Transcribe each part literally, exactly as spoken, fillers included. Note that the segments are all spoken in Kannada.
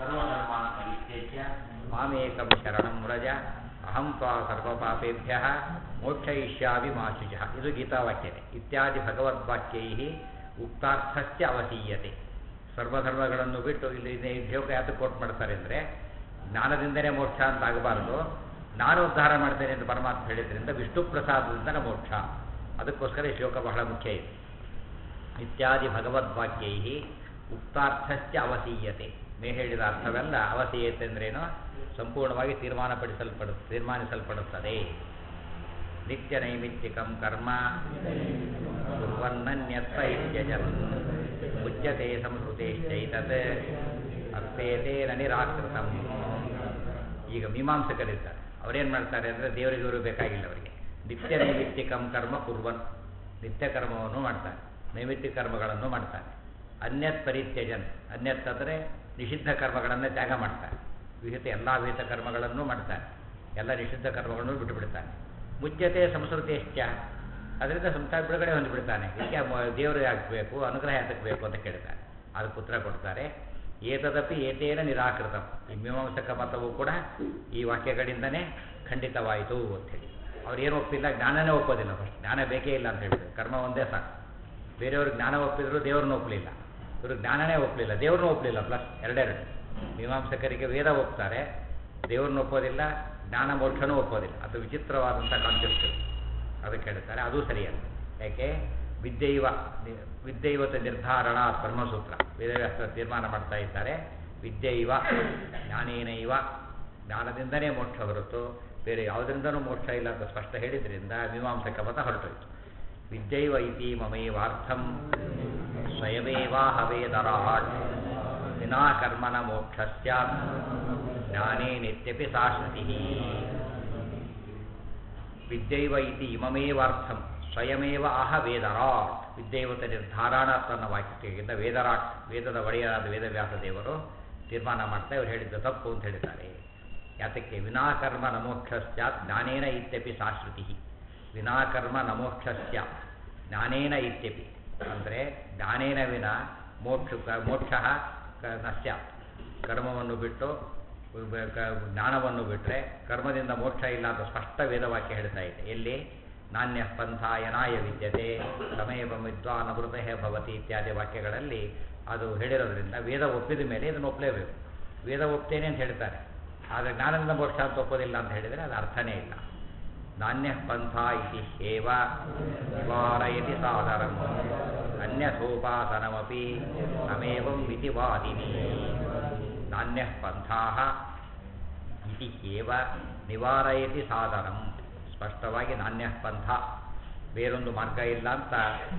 ಸರ್ವಧರ್ಮಾನ್ ಪರಿತ್ಯಜ್ಯ ಮಾಮೇಕಂ ಶರಣಂ ವ್ರಜ ಅಹಂ ತ್ವಾ ಸರ್ವಪಾಪೇಭ್ಯಃ ಮೋಕ್ಷಯಿಷ್ಯಾಮಿ ಮಾ ಶುಚಃ. ಇದು ಗೀತಾವಾಕ್ಯತೆ. ಇತ್ಯಾದಿ ಭಗವದ್ವಾಕ್ಯೈ ಉಕ್ತಾರ್ಥಸ್ಯ ಅವಸೀಯತೆ. ಸರ್ವಧರ್ಮಗಳನ್ನು ಬಿಟ್ಟು ಇಲ್ಲಿ ಶ್ಲೋಕ ಯಾತಕ್ಕೆ ಕೋಟ್ ಮಾಡ್ತಾರೆ ಅಂದರೆ, ಜ್ಞಾನದಿಂದಲೇ ಮೋಕ್ಷ ಅಂತ ಆಗಬಾರ್ದು, ನಾನು ಉದ್ಧಾರ ಮಾಡ್ತೇನೆ ಅಂತ ಪರಮಾತ್ಮ ಹೇಳಿದ್ರಿಂದ ವಿಷ್ಣು ಪ್ರಸಾದದಿಂದ ಮೋಕ್ಷ. ಅದಕ್ಕೋಸ್ಕರ ಈ ಶ್ಲೋಕ ಬಹಳ ಮುಖ್ಯ ಇದೆ. ಇತ್ಯಾದಿ ಭಗವದ್ವಾಕ್ಯೈ ಉಕ್ತಾರ್ಥಸ್ಯ ಅವಸೀಯತೆ. ಮೇ ಹೇಳಿದ ಅರ್ಥವೆಲ್ಲ ಅವಸೀಯತೆ ಅಂದ್ರೇನು, ಸಂಪೂರ್ಣವಾಗಿ ತೀರ್ಮಾನಪಡಿಸಲ್ಪಡ ತೀರ್ಮಾನಿಸಲ್ಪಡುತ್ತದೆ. ನಿತ್ಯ ನೈಮಿತ್ತಿಕಂ ಕರ್ಮ ಕುರ್ವನ್ನನ್ಯತ್ತ ಇತ್ಯಜನ್ ಮುಚ್ಯತೆ ಸಂಸ್ಕೃತೇಶ್ಚೈತತ್ ಅರ್ಥೇತೇನ ನಿರಾಕೃತಂ. ಈಗ ಮೀಮಾಂಸಕರಿದ್ದಾರೆ, ಅವರೇನು ಮಾಡ್ತಾರೆ ಅಂದರೆ, ದೇವರಿಗೆ ಇವರು ಬೇಕಾಗಿಲ್ಲ ಅವರಿಗೆ. ನಿತ್ಯ ನೈಮಿತ್ತಿಕಂ ಕರ್ಮ ಕುರ್ವನ್, ನಿತ್ಯ ಕರ್ಮವನ್ನು ಮಾಡ್ತಾರೆ, ನೈಮಿತ್ತಿಕ ಕರ್ಮಗಳನ್ನು ಮಾಡ್ತಾರೆ. ಅನ್ಯತ್ ಪರಿತ್ಯಜನ್, ಅನ್ಯತ್ ಅಂದರೆ ನಿಷಿದ್ಧ ಕರ್ಮಗಳನ್ನು ತ್ಯಾಗ ಮಾಡ್ತಾರೆ. ವಿಹಿತ ಎಲ್ಲ ವಿಹಿತ ಕರ್ಮಗಳನ್ನು ಮಾಡ್ತಾರೆ, ಎಲ್ಲ ನಿಷಿದ್ಧ ಕರ್ಮಗಳನ್ನು ಬಿಟ್ಟುಬಿಡ್ತಾನೆ. ಮುಚ್ಯತೆ ಸಂಸ್ಕೃತೇಶ್ಚ, ಅದರಿಂದ ಸಂಸಾರ ಬಿಡುಗಡೆ ಹೊಂದಿಬಿಡ್ತಾನೆ. ಇದಕ್ಕೆ ದೇವರು ಆಗಬೇಕು, ಅನುಗ್ರಹ ಯಾತಕ್ಕೆ ಬೇಕು ಅಂತ ಕೇಳ್ತಾರೆ. ಅದಕ್ಕೆ ಉತ್ತರ ಕೊಡ್ತಾರೆ, ಏತದಪಿ ಏತೇನ ನಿರಾಕೃತಂ. ಈ ಮೀಮಾಂಸಕ ಮತವು ಕೂಡ ಈ ವಾಕ್ಯಗಳಿಂದನೇ ಖಂಡಿತವಾಯಿತು ಅಂಥೇಳಿ. ಅವ್ರು ಏನು ಒಪ್ಪಿಲ್ಲ, ಜ್ಞಾನನೇ ಒಪ್ಪೋದಿಲ್ಲ. ಫಸ್ಟ್ ಜ್ಞಾನ ಬೇಕೇ ಇಲ್ಲ ಅಂತ ಹೇಳಿದ್ರು, ಕರ್ಮ ಒಂದೇ ಸಾಕು. ಬೇರೆಯವ್ರಿಗೆ ಜ್ಞಾನ ಒಪ್ಪಿದ್ರು ದೇವ್ರನ್ನ ಒಪ್ಪಲಿಲ್ಲ, ಇವರು ಜ್ಞಾನನೇ ಒಪ್ಪಲಿಲ್ಲ, ದೇವ್ರನ್ನ ಒಪ್ಪಲಿಲ್ಲ. ಪ್ಲಸ್ ಎರಡೆರಡು. ಮೀಮಾಂಸಕರಿಗೆ ವೇದ ಒಪ್ತಾರೆ, ದೇವ್ರನ್ನ ಒಪ್ಪೋದಿಲ್ಲ, ಜ್ಞಾನ ಮೋಕ್ಷನೂ ಒಪ್ಪೋದಿಲ್ಲ. ಅದು ವಿಚಿತ್ರವಾದಂಥ ಕಾನ್ಸೆಪ್ಟ್. ಅದಕ್ಕೆ ಹೇಳ್ತಾರೆ ಅದು ಸರಿಯಲ್ಲ. ಯಾಕೆ? ವಿದ್ಯೈವ ವಿದ್ಯೈವತ ನಿರ್ಧಾರಣ ಬ್ರಹ್ಮಸೂತ್ರ ವೇದವ್ಯಾಸ ತೀರ್ಮಾನ ಮಾಡ್ತಾ ಇದ್ದಾರೆ. ವಿದ್ಯೈವ ಜ್ಞಾನೇನೈವ, ಜ್ಞಾನದಿಂದನೇ ಮೋಕ್ಷ ಹೊರತು ಬೇರೆ ಯಾವುದರಿಂದನೂ ಮೋಕ್ಷ ಇಲ್ಲ ಅಂತ ಸ್ಪಷ್ಟ ಹೇಳಿದ್ರಿಂದ ಮೀಮಾಂಸಕ ಮತ ಹೊರಟೋಯ್ತು. ವಿದ್ಯೈವ ಇತಿ ಮಮೈವಾರ್ಥಂ ಸ್ವಯಮೇವಾಹ ವೇದರಾಟ್ ವಿನಾ ಕರ್ಮನ ಮೋಕ್ಷ ಸ್ಯಾತ್ ಜ್ಞಾನೇ ನಿತ್ಯಪಿ ಸಾ ಶ್ರುತಿ. ವಿದ್ಯೈವ ಇತಿ ಇಮಮೇವಾರ್ಥಂ ಸ್ವಯಮೇವ ಆಹ ವೇದರಾಟ್. ವಿದ್ಯೈವತ ನಿರ್ಧಾರಾಣ ತನ್ನ ವಾಕ್ಯದಿಂದ ವೇದರಾಟ್, ವೇದದ ಒಡೆಯರಾದ ವೇದವ್ಯಾಸ ದೇವರು ತೀರ್ಮಾನ ಮಾಡ್ತಾ ಇವರು ಹೇಳಿದ್ದು ತಪ್ಪು ಅಂತ ಹೇಳಿದ್ದಾರೆ. ಯಾತಕ್ಕೆ? ವಿನಾಕರ್ಮ ನಮೋಕ್ಷ ಸ್ಯಾತ್ ಜ್ಞಾನೇನ ಇತ್ಯಪಿ ಸಾ ಶ್ರುತಿ. ವಿನಾಕರ್ಮ ನಮೋಕ್ಷ ಸ್ಯಾತ್ ಜ್ಞಾನೇನ ಇತ್ಯಪಿ ಅಂದರೆ ಜ್ಞಾನೇನ ವಿನ ಮೋಕ್ಷ ಮೋಕ್ಷ ನ ಸ್ಯಾತ್. ಕರ್ಮವನ್ನು ಬಿಟ್ಟು ಜ್ಞಾನವನ್ನು ಬಿಟ್ಟರೆ ಕರ್ಮದಿಂದ ಮೋಕ್ಷ ಇಲ್ಲ ಅಂತ ಸ್ಪಷ್ಟ ವೇದವಾಕ್ಯ ಹೇಳ್ತಾ ಇದೆ. ಎಲ್ಲಿ? ನಾಣ್ಯ ಪಂಥಾಯನಾಯ ವಿದ್ಯತೆ ಸಮಯವ ವಿದ್ವಾನ್ ಅಮೃತಃ ಭವತಿ ಇತ್ಯಾದಿ ವಾಕ್ಯಗಳಲ್ಲಿ ಅದು ಹೇಳಿರೋದ್ರಿಂದ ವೇದ ಒಪ್ಪಿದ ಮೇಲೆ ಇದನ್ನು ಒಪ್ಪಲೇಬೇಕು. ವೇದ ಒಪ್ತೇನೆ ಅಂತ ಹೇಳ್ತಾರೆ, ಆದರೆ ಜ್ಞಾನದಿಂದ ಮೋಕ್ಷ ಅಂತ ಒಪ್ಪೋದಿಲ್ಲ ಅಂತ ಹೇಳಿದರೆ ಅದು ಅರ್ಥನೇ ಇಲ್ಲ. ನಾಣ್ಯ ಪಂಥ ಇತಿ ಹೇವ ನಿವಾರಯತಿ ಸಾಧರಂ ಅನ್ಯಥೋಪಾಸನಮಪಿ ತಮೇವಂ ಇತಿ ವಾದಿನಿ. ನಾಣ್ಯ ಪಂಥಾಃ ಇತಿ ಹೇವ ನಿವಾರಯತಿ ಸಾಧರಂ. ಸ್ಪಷ್ಟವಾಗಿ ನಾಣ್ಯ ಪಂಥ, ಬೇರೊಂದು ಮಾರ್ಗ ಇಲ್ಲ ಅಂತ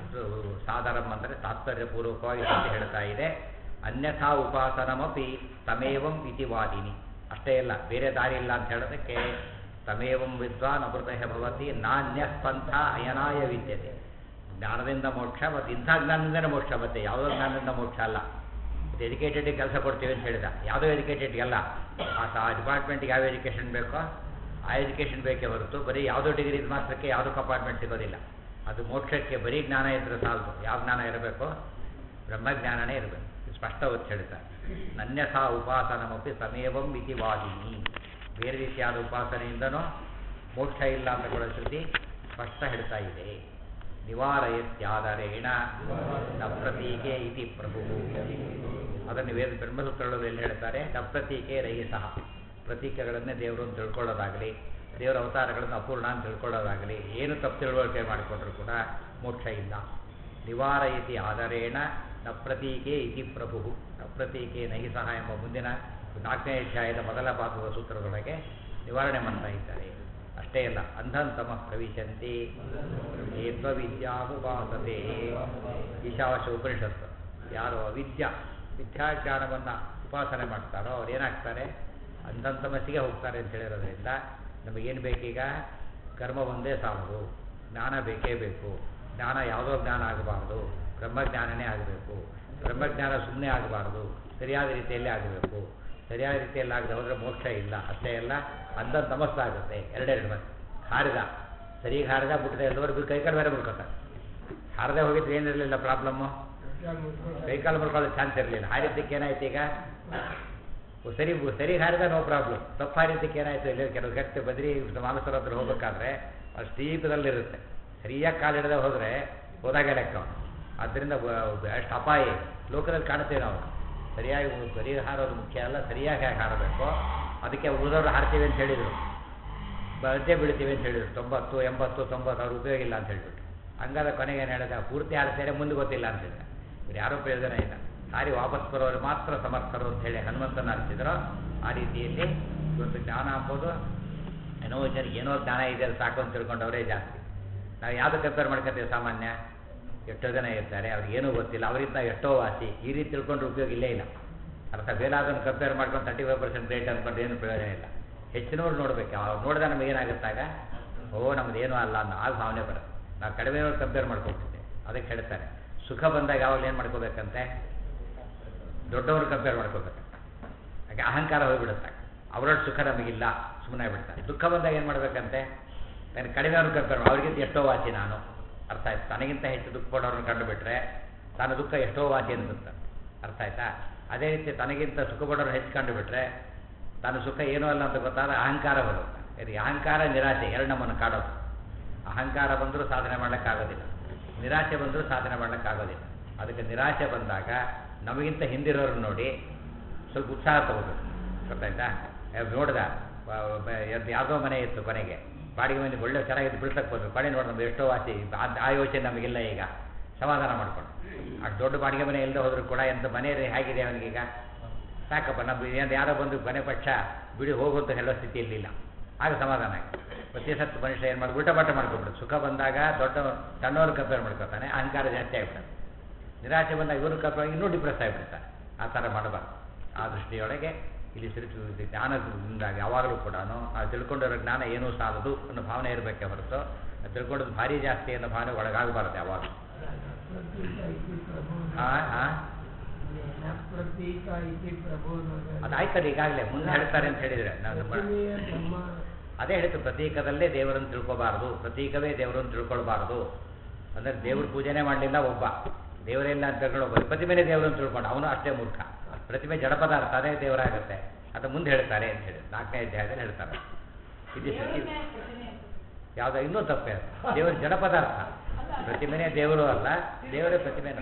ಸಾಧರಂ ಅಂದರೆ ತಾತ್ಪರ್ಯಪೂರ್ವಕವಾಗಿ ಹೇಳ್ತಾ ಇದೆ. ಅನ್ಯಥಾ ಉಪಾಸನಮಪಿ ತಮೇವಂ ಇತಿ ವಾದಿನಿ. ಅಷ್ಟೇ ಇಲ್ಲ, ಬೇರೆ ದಾರಿ ಇಲ್ಲ ಅಂತ ಹೇಳೋದಕ್ಕೆ ತಮೇವಂ ವಿದ್ವಾನ್ ಅಮೃತಃ ಭವತಿ ನಾಣ್ಯ ಪಂಥ ಅಯನಾಯ ವಿದ್ಯತೆ. ಜ್ಞಾನದಿಂದ ಮೋಕ್ಷ, ಮತ್ತು ಇಂಥ ಜ್ಞಾನದಿಂದಲೇ ಮೋಕ್ಷ, ಮತ್ತೆ ಯಾವುದೋ ಜ್ಞಾನದಿಂದ ಮೋಕ್ಷ ಅಲ್ಲ. ಮತ್ತು ಎಜುಕೇಟೆಡ್ಗೆ ಕೆಲಸ ಕೊಡ್ತೀವಿ ಅಂತ ಹೇಳಿದ, ಯಾವುದೋ ಎಜುಕೇಟೆಡ್ಗೆಲ್ಲ. ಆ ಡಿಪಾರ್ಟ್ಮೆಂಟ್ಗೆ ಯಾವ ಎಜುಕೇಷನ್ ಬೇಕೋ ಆ ಎಜುಕೇಷನ್ ಬೇಕೇ ಹೊರತು ಬರೀ ಯಾವುದೋ ಡಿಗ್ರಿ ಮಾತ್ರಕ್ಕೆ ಯಾವುದೋ ಕಂಪಾರ್ಟ್ಮೆಂಟ್ ಸಿಗೋದಿಲ್ಲ. ಅದು ಮೋಕ್ಷಕ್ಕೆ ಬರೀ ಜ್ಞಾನ ಇದ್ದರೆ ಸಾಲದು. ಯಾವ ಜ್ಞಾನ ಇರಬೇಕು? ಬ್ರಹ್ಮಜ್ಞಾನನೇ ಇರಬೇಕು. ಸ್ಪಷ್ಟ ಒತ್ತು ಹೇಳ್ತಾರೆ. ನನ್ಯಥಾ ಉಪಾಸನಮಪಿ ತಮೇವಂ ಇತಿ ವಾದಿನಿ. ಬೇರೆ ರೀತಿಯಾದ ಉಪಾಸನೆಯಿಂದನೂ ಮೋಕ್ಷ ಇಲ್ಲ ಅಂತ ಕೂಡ ಶ್ರುತಿ ಸ್ಪಷ್ಟ ಹೇಳ್ತಾ ಇದೆ. ನಿವಾರಯತ್ಯಾದರೇಣ ನ ಪ್ರತೀಕೆ ಇತಿ ಪ್ರಭು. ಅದನ್ನು ವೇದ ಬ್ರಹ್ಮಸೂತ್ರಗಳಲ್ಲಿ ಎಲ್ಲಿ ಹೇಳ್ತಾರೆ? ನ ಪ್ರತೀಕೆ ರಹಿಸಃ. ಪ್ರತೀಕೆಗಳನ್ನೇ ದೇವರು ತಿಳ್ಕೊಳ್ಳೋದಾಗಲಿ, ದೇವರ ಅವತಾರಗಳನ್ನು ಅಪೂರ್ಣ ಅಂತ ತಿಳ್ಕೊಳ್ಳೋದಾಗಲಿ, ಏನು ತಪ್ಪು ತಿಳುವಳಿಕೆ ಮಾಡಿಕೊಂಡ್ರೂ ಕೂಡ ಮೋಕ್ಷ ಇಲ್ಲ. ನಿವಾರಯತಿ ಆದರೇಣ ನ ಪ್ರತೀಕೆ ಇತಿ ಪ್ರಭು. ನ ಪ್ರತೀಕೆ ನಹಿಸಃ ಎಂಬ ಮುಂದಿನ ನಾಲ್ಕನೇ ಅಧ್ಯಾಯದ ಮೊದಲ ಪಾದದ ಸೂತ್ರದೊಳಗೆ ನಿವಾರಣೆ ಮಾಡ್ತಾ ಇದ್ದಾರೆ. ಅಷ್ಟೇ ಅಲ್ಲ, ಅಂಧಂತಮ ಪ್ರವಿಶಂತಿ ಏತ್ವವಿದ್ಯಾಮುಪಾಸತೆ. ಈಶಾವಾಸ್ಯ ಉಪನಿಷತ್ತು. ಯಾರು ಅವಿದ್ಯಾ ವಿದ್ಯಾಜ್ಞಾನವನ್ನು ಉಪಾಸನೆ ಮಾಡ್ತಾರೋ ಅವ್ರು ಏನಾಗ್ತಾರೆ? ಅಂಧಂತಮಸ್ಸಿಗೆ ಹೋಗ್ತಾರೆ ಅಂತ ಹೇಳಿರೋದ್ರಿಂದ ನಮಗೇನು ಬೇಕೀಗ? ಕರ್ಮ ಒಂದೇ ಸಾಲದು, ಜ್ಞಾನ ಬೇಕೇ ಬೇಕು. ಜ್ಞಾನ ಯಾವುದೋ ಜ್ಞಾನ ಆಗಬಾರ್ದು, ಬ್ರಹ್ಮಜ್ಞಾನನೇ ಆಗಬೇಕು. ಬ್ರಹ್ಮಜ್ಞಾನ ಸುಮ್ಮನೆ ಆಗಬಾರ್ದು, ಸರಿಯಾದ ರೀತಿಯಲ್ಲಿ ಆಗಬೇಕು. ಸರಿಯಾದ ರೀತಿಯಲ್ಲಿ ಆಗದೆ ಹೋದರೆ ಮೋಕ್ಷ ಇಲ್ಲ. ಅಷ್ಟೇ ಅಲ್ಲ, ಅಂಧ ತಮಸ್ಸಾಗುತ್ತೆ. ಎರಡೆರಡು ಮತ್ತೆ ಹಾರಿದ, ಸರಿಗೆ ಹಾರಿದ ಬಿಟ್ಟರೆ ಎಲ್ಲವರೆಗೂ ಕೈಕಾಲು ಬೇರೆ ಬಿಡ್ಕೊತಾರೆ. ಹಾರದೆ ಹೋಗಿದ್ರೆ ಏನಿರಲಿಲ್ಲ ಪ್ರಾಬ್ಲಮ್ಮು, ಕೈಕಾಲು ಮುಡ್ಕೊಳ್ಳೋ ಚಾನ್ಸ್ ಇರಲಿಲ್ಲ. ಹಾರಿದ್ದಕ್ಕೆ ಏನಾಯ್ತು? ಈಗ ಸರಿ ಸರಿ ಹಾರಿದ ನೋ ಪ್ರಾಬ್ಲಮ್. ತಪ್ಪು ಹಾರಿದ್ದಕ್ಕೆ ಏನಾಯಿತು, ಇಲ್ಲಿ ಕೆಲವು ಗಟ್ಟಿ ಬದ್ರಿ ಮಾನಸರ ಹತ್ರ ಹೋಗ್ಬೇಕಾದ್ರೆ ಅದು ಸ್ಟೀಪದಲ್ಲಿರುತ್ತೆ, ಸರಿಯಾಗಿ ಕಾಲಿಡದೆ ಹೋದರೆ ಹೋದಾಗ ಲೆಕ್ಕ. ಆದ್ದರಿಂದ ಅಷ್ಟು ಅಪಾಯ ಲೋಕದಲ್ಲಿ ಕಾಣುತ್ತೇವೆ ನಾವು. ಸರಿಯಾಗಿ ಬರೀ ಹಾರೋದು ಮುಖ್ಯ ಅಲ್ಲ, ಸರಿಯಾಗಿ ಹೇಗೆ ಹಾರಬೇಕು. ಅದಕ್ಕೆ ಉಳಿದವರು ಹಾರ್ತೀವಿ ಅಂತ ಹೇಳಿದರು, ಬಜ್ಜೆ ಬೀಳ್ತೀವಿ ಅಂತ ಹೇಳಿದರು. ತೊಂಬತ್ತು ಎಂಬತ್ತು ತೊಂಬತ್ತು ಅವ್ರು ಉಪಯೋಗ ಇಲ್ಲ ಅಂತ ಹೇಳಿಬಿಟ್ಟು ಹಂಗಾದ ಕೊನೆಗೆ ಏನು ಹೇಳಿದ, ಪೂರ್ತಿ ಹಾರಿಸ್ತೇನೆ ಮುಂದೆ ಗೊತ್ತಿಲ್ಲ ಅಂತ ಹೇಳಿದ. ಇವ್ರು ಯಾರೋ ಪ್ರಯೋಜನ ಇಲ್ಲ, ಹಾರಿ ವಾಪಸ್ ಬರೋರು ಮಾತ್ರ ಸಮರ್ಥರು ಅಂತ ಹೇಳಿ ಹನುಮಂತನ ಅನಿಸಿದ್ರು. ಆ ರೀತಿಯಲ್ಲಿ ಇವತ್ತು ಜ್ಞಾನ ಅಂಬೋದು ಏನೋ ಜನಕ್ಕೆ ಏನೋ ಜ್ಞಾನ ಇದೆ ಸಾಕು ಅಂತ ತಿಳ್ಕೊಂಡವರೇ ಜಾಸ್ತಿ. ನಾವು ಯಾವುದು ಕಂಪೇರ್ ಮಾಡ್ಕೊತೀವಿ, ಸಾಮಾನ್ಯ ಎಷ್ಟೋ ಜನ ಇರ್ತಾರೆ ಅವ್ರಿಗೆ ಏನೂ ಗೊತ್ತಿಲ್ಲ, ಅವರಿಂದ ಎಷ್ಟೋ ವಾಸಿ. ಈ ರೀತಿ ತಿಳ್ಕೊಂಡ್ರೆ ಉಪಯೋಗ ಇಲ್ಲೇ ಇಲ್ಲ. ಅರ್ಥ ಬೇಲಾದನ್ನು ಕಂಪೇರ್ ಮಾಡ್ಕೊಂಡು ತರ್ಟಿ ಫೈವ್ ಪರ್ಸೆಂಟ್ ರೇಟ್ ಅಂದ್ಕೊಂಡು ಏನು ಪ್ರಯೋಜನ ಇಲ್ಲ. ಹೆಚ್ಚಿನವ್ರು ನೋಡ್ಬೇಕು, ಅವ್ರು ನೋಡಿದ್ರೆ ನಮಗೆ ಏನಾಗುತ್ತಾಗ ಓ ನಮ್ದು ಏನೂ ಅಲ್ಲ ಅನ್ನೋ ಆ ಭಾವನೆ ಬರುತ್ತೆ. ನಾವು ಕಡಿಮೆಯವ್ರು ಕಂಪೇರ್ ಮಾಡ್ಕೊಳ್ತಿದ್ದೆ, ಅದಕ್ಕೆ ಹೇಳ್ತಾರೆ ಸುಖ ಬಂದಾಗ ಯಾವಾಗಲೂ ಏನು ಮಾಡ್ಕೋಬೇಕಂತೆ, ದೊಡ್ಡವ್ರು ಕಂಪೇರ್ ಮಾಡ್ಕೋಬೇಕಂತ. ಹಾಗೆ ಅಹಂಕಾರ ಹೋಗಿಬಿಡುತ್ತೆ, ಅವರಷ್ಟು ಸುಖ ನಮಗಿಲ್ಲ ಸುಮ್ಮನೆ ಬಿಡ್ತಾರೆ. ದುಃಖ ಬಂದಾಗ ಏನು ಮಾಡಬೇಕಂತೆ, ನಾನು ಕಡಿಮೆಯವ್ರು ಕಂಪೇರ್ ಮಾಡಿ ಅವ್ರಿಗಿಂತ ಎಷ್ಟೋ ವಾಸಿ ನಾನು. ಅರ್ಥ ಆಯ್ತು, ತನಗಿಂತ ಹೆಚ್ಚು ದುಃಖ ಪಡೋರನ್ನ ಕಂಡುಬಿಟ್ರೆ ತಾನು ದುಃಖ ಎಷ್ಟೋ ವಾಸಿ ಅನಿಸುತ್ತೆ. ಅರ್ಥ ಆಯ್ತಾ. ಅದೇ ರೀತಿ ತನಗಿಂತ ಸುಖ ಪಡೋರು ಹೆಚ್ಚು ಕಂಡುಬಿಟ್ರೆ ತಾನು ಸುಖ ಏನೂ ಅಲ್ಲ ಅಂತ ಗೊತ್ತಾದ ಅಹಂಕಾರ ಬರುತ್ತೆ. ಇದು ಅಹಂಕಾರ ನಿರಾಶೆ ಎರಡು ನಮ್ಮನ್ನು ಕಾಡೋದು. ಅಹಂಕಾರ ಬಂದರೂ ಸಾಧನೆ ಮಾಡಲಿಕ್ಕಾಗೋದಿಲ್ಲ, ನಿರಾಶೆ ಬಂದರೂ ಸಾಧನೆ ಮಾಡಲಿಕ್ಕಾಗೋದಿಲ್ಲ. ಅದಕ್ಕೆ ನಿರಾಶೆ ಬಂದಾಗ ನಮಗಿಂತ ಹಿಂದಿರೋರು ನೋಡಿ ಸ್ವಲ್ಪ ಉತ್ಸಾಹ ತಗೋಬೇಕು. ಗೊತ್ತಾಯ್ತಾ. ನೋಡ್ದ ಯಾವುದೋ ಮನೆ ಇತ್ತು, ಕೊನೆಗೆ ಬಾಡಿಗೆ ಮನೆ ಒಳ್ಳೆ ಚೆನ್ನಾಗಿದ್ದು ಬಿಡ್ಸಕ್ಕೆ ಹೋದ್ರು, ಕೊನೆ ನೋಡಿ ನಮ್ಗೆ ಎಷ್ಟೋ ವಾಸಿ, ಆ ಯೋಚನೆ ನಮಗಿಲ್ಲ. ಈಗ ಸಮಾಧಾನ ಮಾಡ್ಕೊಂಡು ಅಷ್ಟು ದೊಡ್ಡ ಬಾಡಿಗೆ ಮನೆ ಇಲ್ಲದೆ ಹೋದರೂ ಕೂಡ ಎಂಥ ಮನೆ ಹೇಗಿದೆ ಅವನಿಗೀಗ, ಸಾಕಪ್ಪ ನಮ್ಮ ಯಾರೋ ಬಂದು ಮನೆ ಪಕ್ಷ ಬಿಡಿ ಹೋಗುವಂತ ಹೇಳೋ ಸ್ಥಿತಿಯಲ್ಲಿಲ್ಲ. ಆಗ ಸಮಾಧಾನ ಆಗಿ ಪ್ರತಿ ಸತ್ತು ಮನುಷ್ಯ ಏನು ಮಾಡಿ ಉಲ್ಟ ಪಾಠ ಮಾಡ್ಕೊಬಿಡುತ್ತೆ. ಸುಖ ಬಂದಾಗ ದೊಡ್ಡ ಸಣ್ಣವ್ರು ಕಂಪೇರ್ ಮಾಡ್ಕೊತಾನೆ, ಅಹಂಕಾರ ಜಾಸ್ತಿ ಆಗಿಬಿಡುತ್ತೆ. ನಿರಾಶೆ ಬಂದಾಗ ಇವರು ಕಂಪೇರ್ ಇನ್ನೂ ಡಿಪ್ರೆಸ್ ಆಗಿಬಿಡ್ತಾರೆ. ಆ ಥರ ಮಾಡಬಾರ್ದು. ಆ ದೃಷ್ಟಿಯೊಳಗೆ ಇಲ್ಲಿ ಸಿರಿಸಿ ಜ್ಞಾನದಿಂದಾಗಿ ಯಾವಾಗಲೂ ಕೂಡ ಆ ತಿಳ್ಕೊಂಡಿರೋ ಜ್ಞಾನ ಏನೂ ಸಾಲದು ಅನ್ನೋ ಭಾವನೆ ಇರಬೇಕೆ ಹೊರತು ತಿಳ್ಕೊಂಡದ್ದು ಭಾರಿ ಜಾಸ್ತಿ ಅನ್ನೋ ಭಾವನೆ ಒಳಗಾಗಬಾರ್ದು ಯಾವಾಗ. ಹಾಂ ಹಾಂ ಅದಾಯ್ತಲ್ಲ ಈಗಾಗಲೇ ಮುಂದೆ ಹೇಳ್ತಾರೆ ಅಂತ ಹೇಳಿದರೆ ನಾನು ಅದೇ ಹೇಳಿತು, ಪ್ರತೀಕದಲ್ಲೇ ದೇವರನ್ನು ತಿಳ್ಕೊಬಾರ್ದು, ಪ್ರತೀಕವೇ ದೇವರನ್ನು ತಿಳ್ಕೊಳ್ಬಾರ್ದು. ಅಂದರೆ ದೇವ್ರ ಪೂಜೆನೇ ಮಾಡಲಿಲ್ಲ ಒಬ್ಬ, ದೇವರೆಲ್ಲ ಅಂತ ತಿಳ್ಕೊಂಡು ಒಬ್ಬ ಪ್ರತಿಮೆನೇ ದೇವರನ್ನು ತಿಳ್ಕೊಂಡು ಅವನು ಅಷ್ಟೇ ಮೂರ್ಖ. ಪ್ರತಿಮೆ ಜಡ ಪದಾರ್ಥ, ಅದೇ ದೇವರಾಗುತ್ತೆ. ಅದು ಮುಂದೆ ಹೇಳ್ತಾರೆ ಅಂತ ಹೇಳಿ ನಾಲ್ಕನೇ ಅಧ್ಯಾಯದಲ್ಲಿ ಹೇಳ್ತಾರೆ. ಇದು ಯಾವುದೋ ಇನ್ನೂ ತಪ್ಪೇ, ದೇವರ ಜಡ ಪದಾರ್ಥ, ಪ್ರತಿಮೆನೇ ದೇವರು ಅಲ್ಲ, ದೇವರೇ ಪ್ರತಿಮೆನೂ.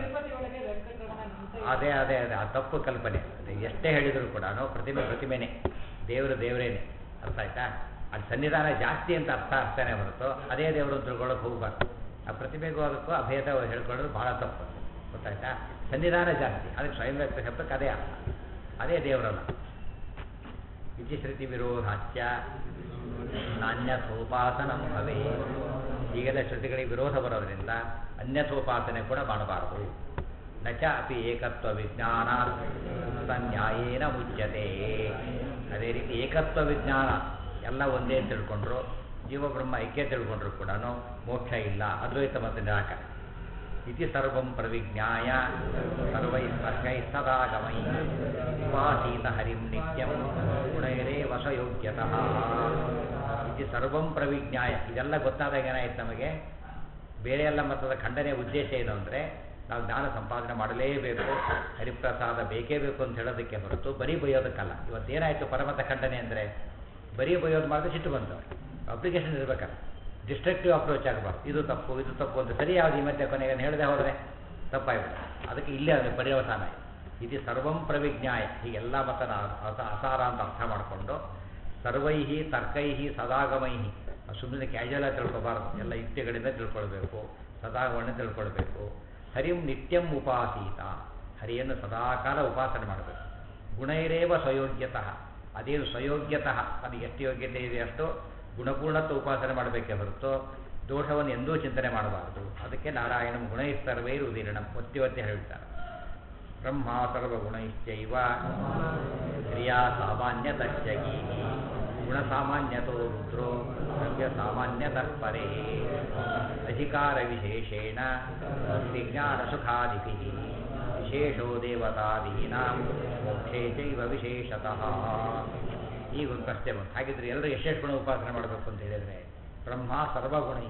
ಅದೇ ಅದೇ ಅದೇ ಆ ತಪ್ಪು ಕಲ್ಪನೆ. ಅದೇ ಎಷ್ಟೇ ಹೇಳಿದರೂ ಕೂಡ ಪ್ರತಿಮೆ ಪ್ರತಿಮೆನೇ, ದೇವರು ದೇವರೇನೆ. ಅರ್ಥ ಆಯ್ತಾ. ಅಲ್ಲಿ ಸನ್ನಿಧಾನ ಜಾಸ್ತಿ ಅಂತ ಅರ್ಥ ಅರ್ಥನೇ ಹೊರತು ಅದೇ ದೇವರು ಅಂತ ತಿಳ್ಕೊಳ್ಳೋಕೆ ಹೋಗ್ಬಾರ್ದು. ಆ ಪ್ರತಿಮೆಗೂ ಅದಕ್ಕೂ ಅಭೇದ ಹೇಳ್ಕೊಳ್ಳೋದು ಭಾಳ ತಪ್ಪು. ಗೊತ್ತಾಯ್ತಾ. ಸನ್ನಿಧಾನ ಜಾಸ್ತಿ, ಅದಕ್ಕೆ ಸ್ವಯಂ ವ್ಯಕ್ತ ಶಬ್ದಕ್ಕೆ ಅದೇ ಅರ್ಥ, ಅದೇ ದೇವರಲ್ಲ. ಇತಿ ಶ್ರುತಿ ವಿರೋಧಾಚ್ಯ ನಾನ್ಯಥೋಪಾಸನಂ ಭವೇ. ಈಗೆಲ್ಲ ಶ್ರುತಿಗಳಿಗೆ ವಿರೋಧ ಬರೋದ್ರಿಂದ ಅನ್ಯಥೋಪಾಸನೆ ಕೂಡ ಮಾಡಬಾರದು. ನಚ ಅಪಿ ಏಕತ್ವ ವಿಜ್ಞಾನ ನ್ಯಾಯೇನ ಮುಚ್ಯತೆ. ಅದೇ ರೀತಿ ಏಕತ್ವ ವಿಜ್ಞಾನ ಎಲ್ಲ ಒಂದೇ ತಿಳ್ಕೊಂಡ್ರು, ಜೀವಬ್ರಹ್ಮ ಐಕ್ಯ ತಿಳ್ಕೊಂಡ್ರು ಕೂಡ ಮೋಕ್ಷ ಇಲ್ಲ, ಅದ್ವೈತ ಮತ್ತು ನಿರಾಕರ. ಇತಿ ಸರ್ವಂ ಪ್ರವಿಜ್ಞಾಯ ಸರ್ವೈ ಸರ್ಗೈ ಸದಾಗಮೈ ಉಪಾಸೀತ ಹರಿಂ ನಿತ್ಯಂ ಗುಣೈರೇ ವಶಯೋಗ್ಯತಃ. ಇತಿ ಸರ್ವಂ ಪ್ರವಿಜ್ಞಾಯ, ಇದೆಲ್ಲ ಗೊತ್ತಾದಾಗ ಏನಾಯ್ತು ನಮಗೆ, ಬೇರೆ ಎಲ್ಲ ಮತದ ಖಂಡನೆಯ ಉದ್ದೇಶ ಏನು ಅಂದರೆ ನಾವು ಜ್ಞಾನ ಸಂಪಾದನೆ ಮಾಡಲೇಬೇಕು, ಹರಿಪ್ರಸಾದ ಬೇಕೇ ಬೇಕು ಅಂತ ಹೇಳೋದಕ್ಕೆ ಹೊರತು ಬರೀ ಬೈಯೋದಕ್ಕಲ್ಲ. ಇವತ್ತೇನಾಯಿತು ಪರಮತ ಖಂಡನೆ ಅಂದರೆ ಬರೀ ಬೈಯೋದು ಮಾಡಿದ್ರೆ ಸಿಟ್ಟು ಬಂತು. ಅಪ್ಲಿಕೇಶನ್ ಇರಬೇಕಲ್ಲ, ಡಿಸ್ಟ್ರಕ್ಟಿವ್ ಅಪ್ರೋಚ್ ಆಗಬಾರ್ದು. ಇದು ತಪ್ಪು ಇದು ತಪ್ಪು ಅಂತ ಸರಿ ಯಾವುದು ಈ ಮಧ್ಯೆ ಕೊನೆಗೆ ಹೇಳದೆ ಹೋದರೆ ತಪ್ಪಾಗಿಬಿಡುತ್ತೆ. ಅದಕ್ಕೆ ಇಲ್ಲೇ ಅದು ಪರ್ಯವಸಾನ. ಇದು ಸರ್ವಂ ಪ್ರವಿಜ್ಞಾಯ, ಹೀಗೆಲ್ಲ ಮತನ ಅಸಾರ ಅಂತ ಅರ್ಥ ಮಾಡಿಕೊಂಡು ಸರ್ವೈಹಿ ತರ್ಕೈಹಿ ಸದಾಗಮೈಹಿ, ಸುಮ್ಮನೆ ಕ್ಯಾಜುವಲ್ ಆಗಿ ತಿಳ್ಕೊಬಾರ್ದು, ಎಲ್ಲ ಯುಕ್ತಿಗಳಿಂದ ತಿಳ್ಕೊಳ್ಬೇಕು, ಸದಾಗಮನ ತಿಳ್ಕೊಳ್ಬೇಕು. ಹರಿಂ ನಿತ್ಯಂ ಉಪಾಸೀತ, ಹರಿಯನ್ನು ಸದಾಕಾಲ ಉಪಾಸನೆ ಮಾಡಬೇಕು. ಗುಣೈರೇವ ಸ್ವಯೋಗ್ಯತಃ, ಅದೇನು ಸ್ವಯೋಗ್ಯತಃ, ಅದು ಎಷ್ಟು ಯೋಗ್ಯತೆ ಇದೆ ಅಷ್ಟು ಗುಣಪೂರ್ಣತ್ವ ಉಪಾಸನೆ ಮಾಡಬೇಕೇ ಹೊರತು ದೋಷವನ್ನು ಎಂದೂ ಚಿಂತನೆ ಮಾಡಬಾರದು. ಅದಕ್ಕೆ ನಾರಾಯಣಂ ಗುಣೈಸ್ತರ್ವೈರು ಉದೀರ್ಣಂ ಒತ್ತಿ ಒತ್ತಿ ಹೇಳ್ತಾರೆ. ಬ್ರಹ್ಮ ಸರ್ವಗುಣೈಶ್ಚೈವ ಕ್ರಿಯಾ ಸಾಮಾನ್ಯತಶ್ಚಗೀ ಗುಣಸಾಮಾನ್ಯತೋ ರುದ್ರೋ ದ್ರವ್ಯ ಸಾಮಾನ್ಯತಃ ಪರೇ ಅಧಿಕಾರ ವಿಶೇಷೇಣ ವಿಜ್ಞಾನ ಸುಖಾದಿಭಿಃ ವಿಶೇಷೋ ದೇವತಾದೀನಾಂ ಮೋಕ್ಷೇ ಚೈವ ವಿಶೇಷತಃ. ಈಗ ಒಂದು ಪ್ರಶ್ನೆ ಬಂತು, ಹಾಗಿದ್ರೆ ಎಲ್ಲರೂ ಎಷ್ಟೆಷ್ಟು ಗುಣ ಉಪಾಸನೆ ಮಾಡಬೇಕು ಅಂತ ಹೇಳಿದರೆ ಬ್ರಹ್ಮ ಸರ್ವಗುಣೈ,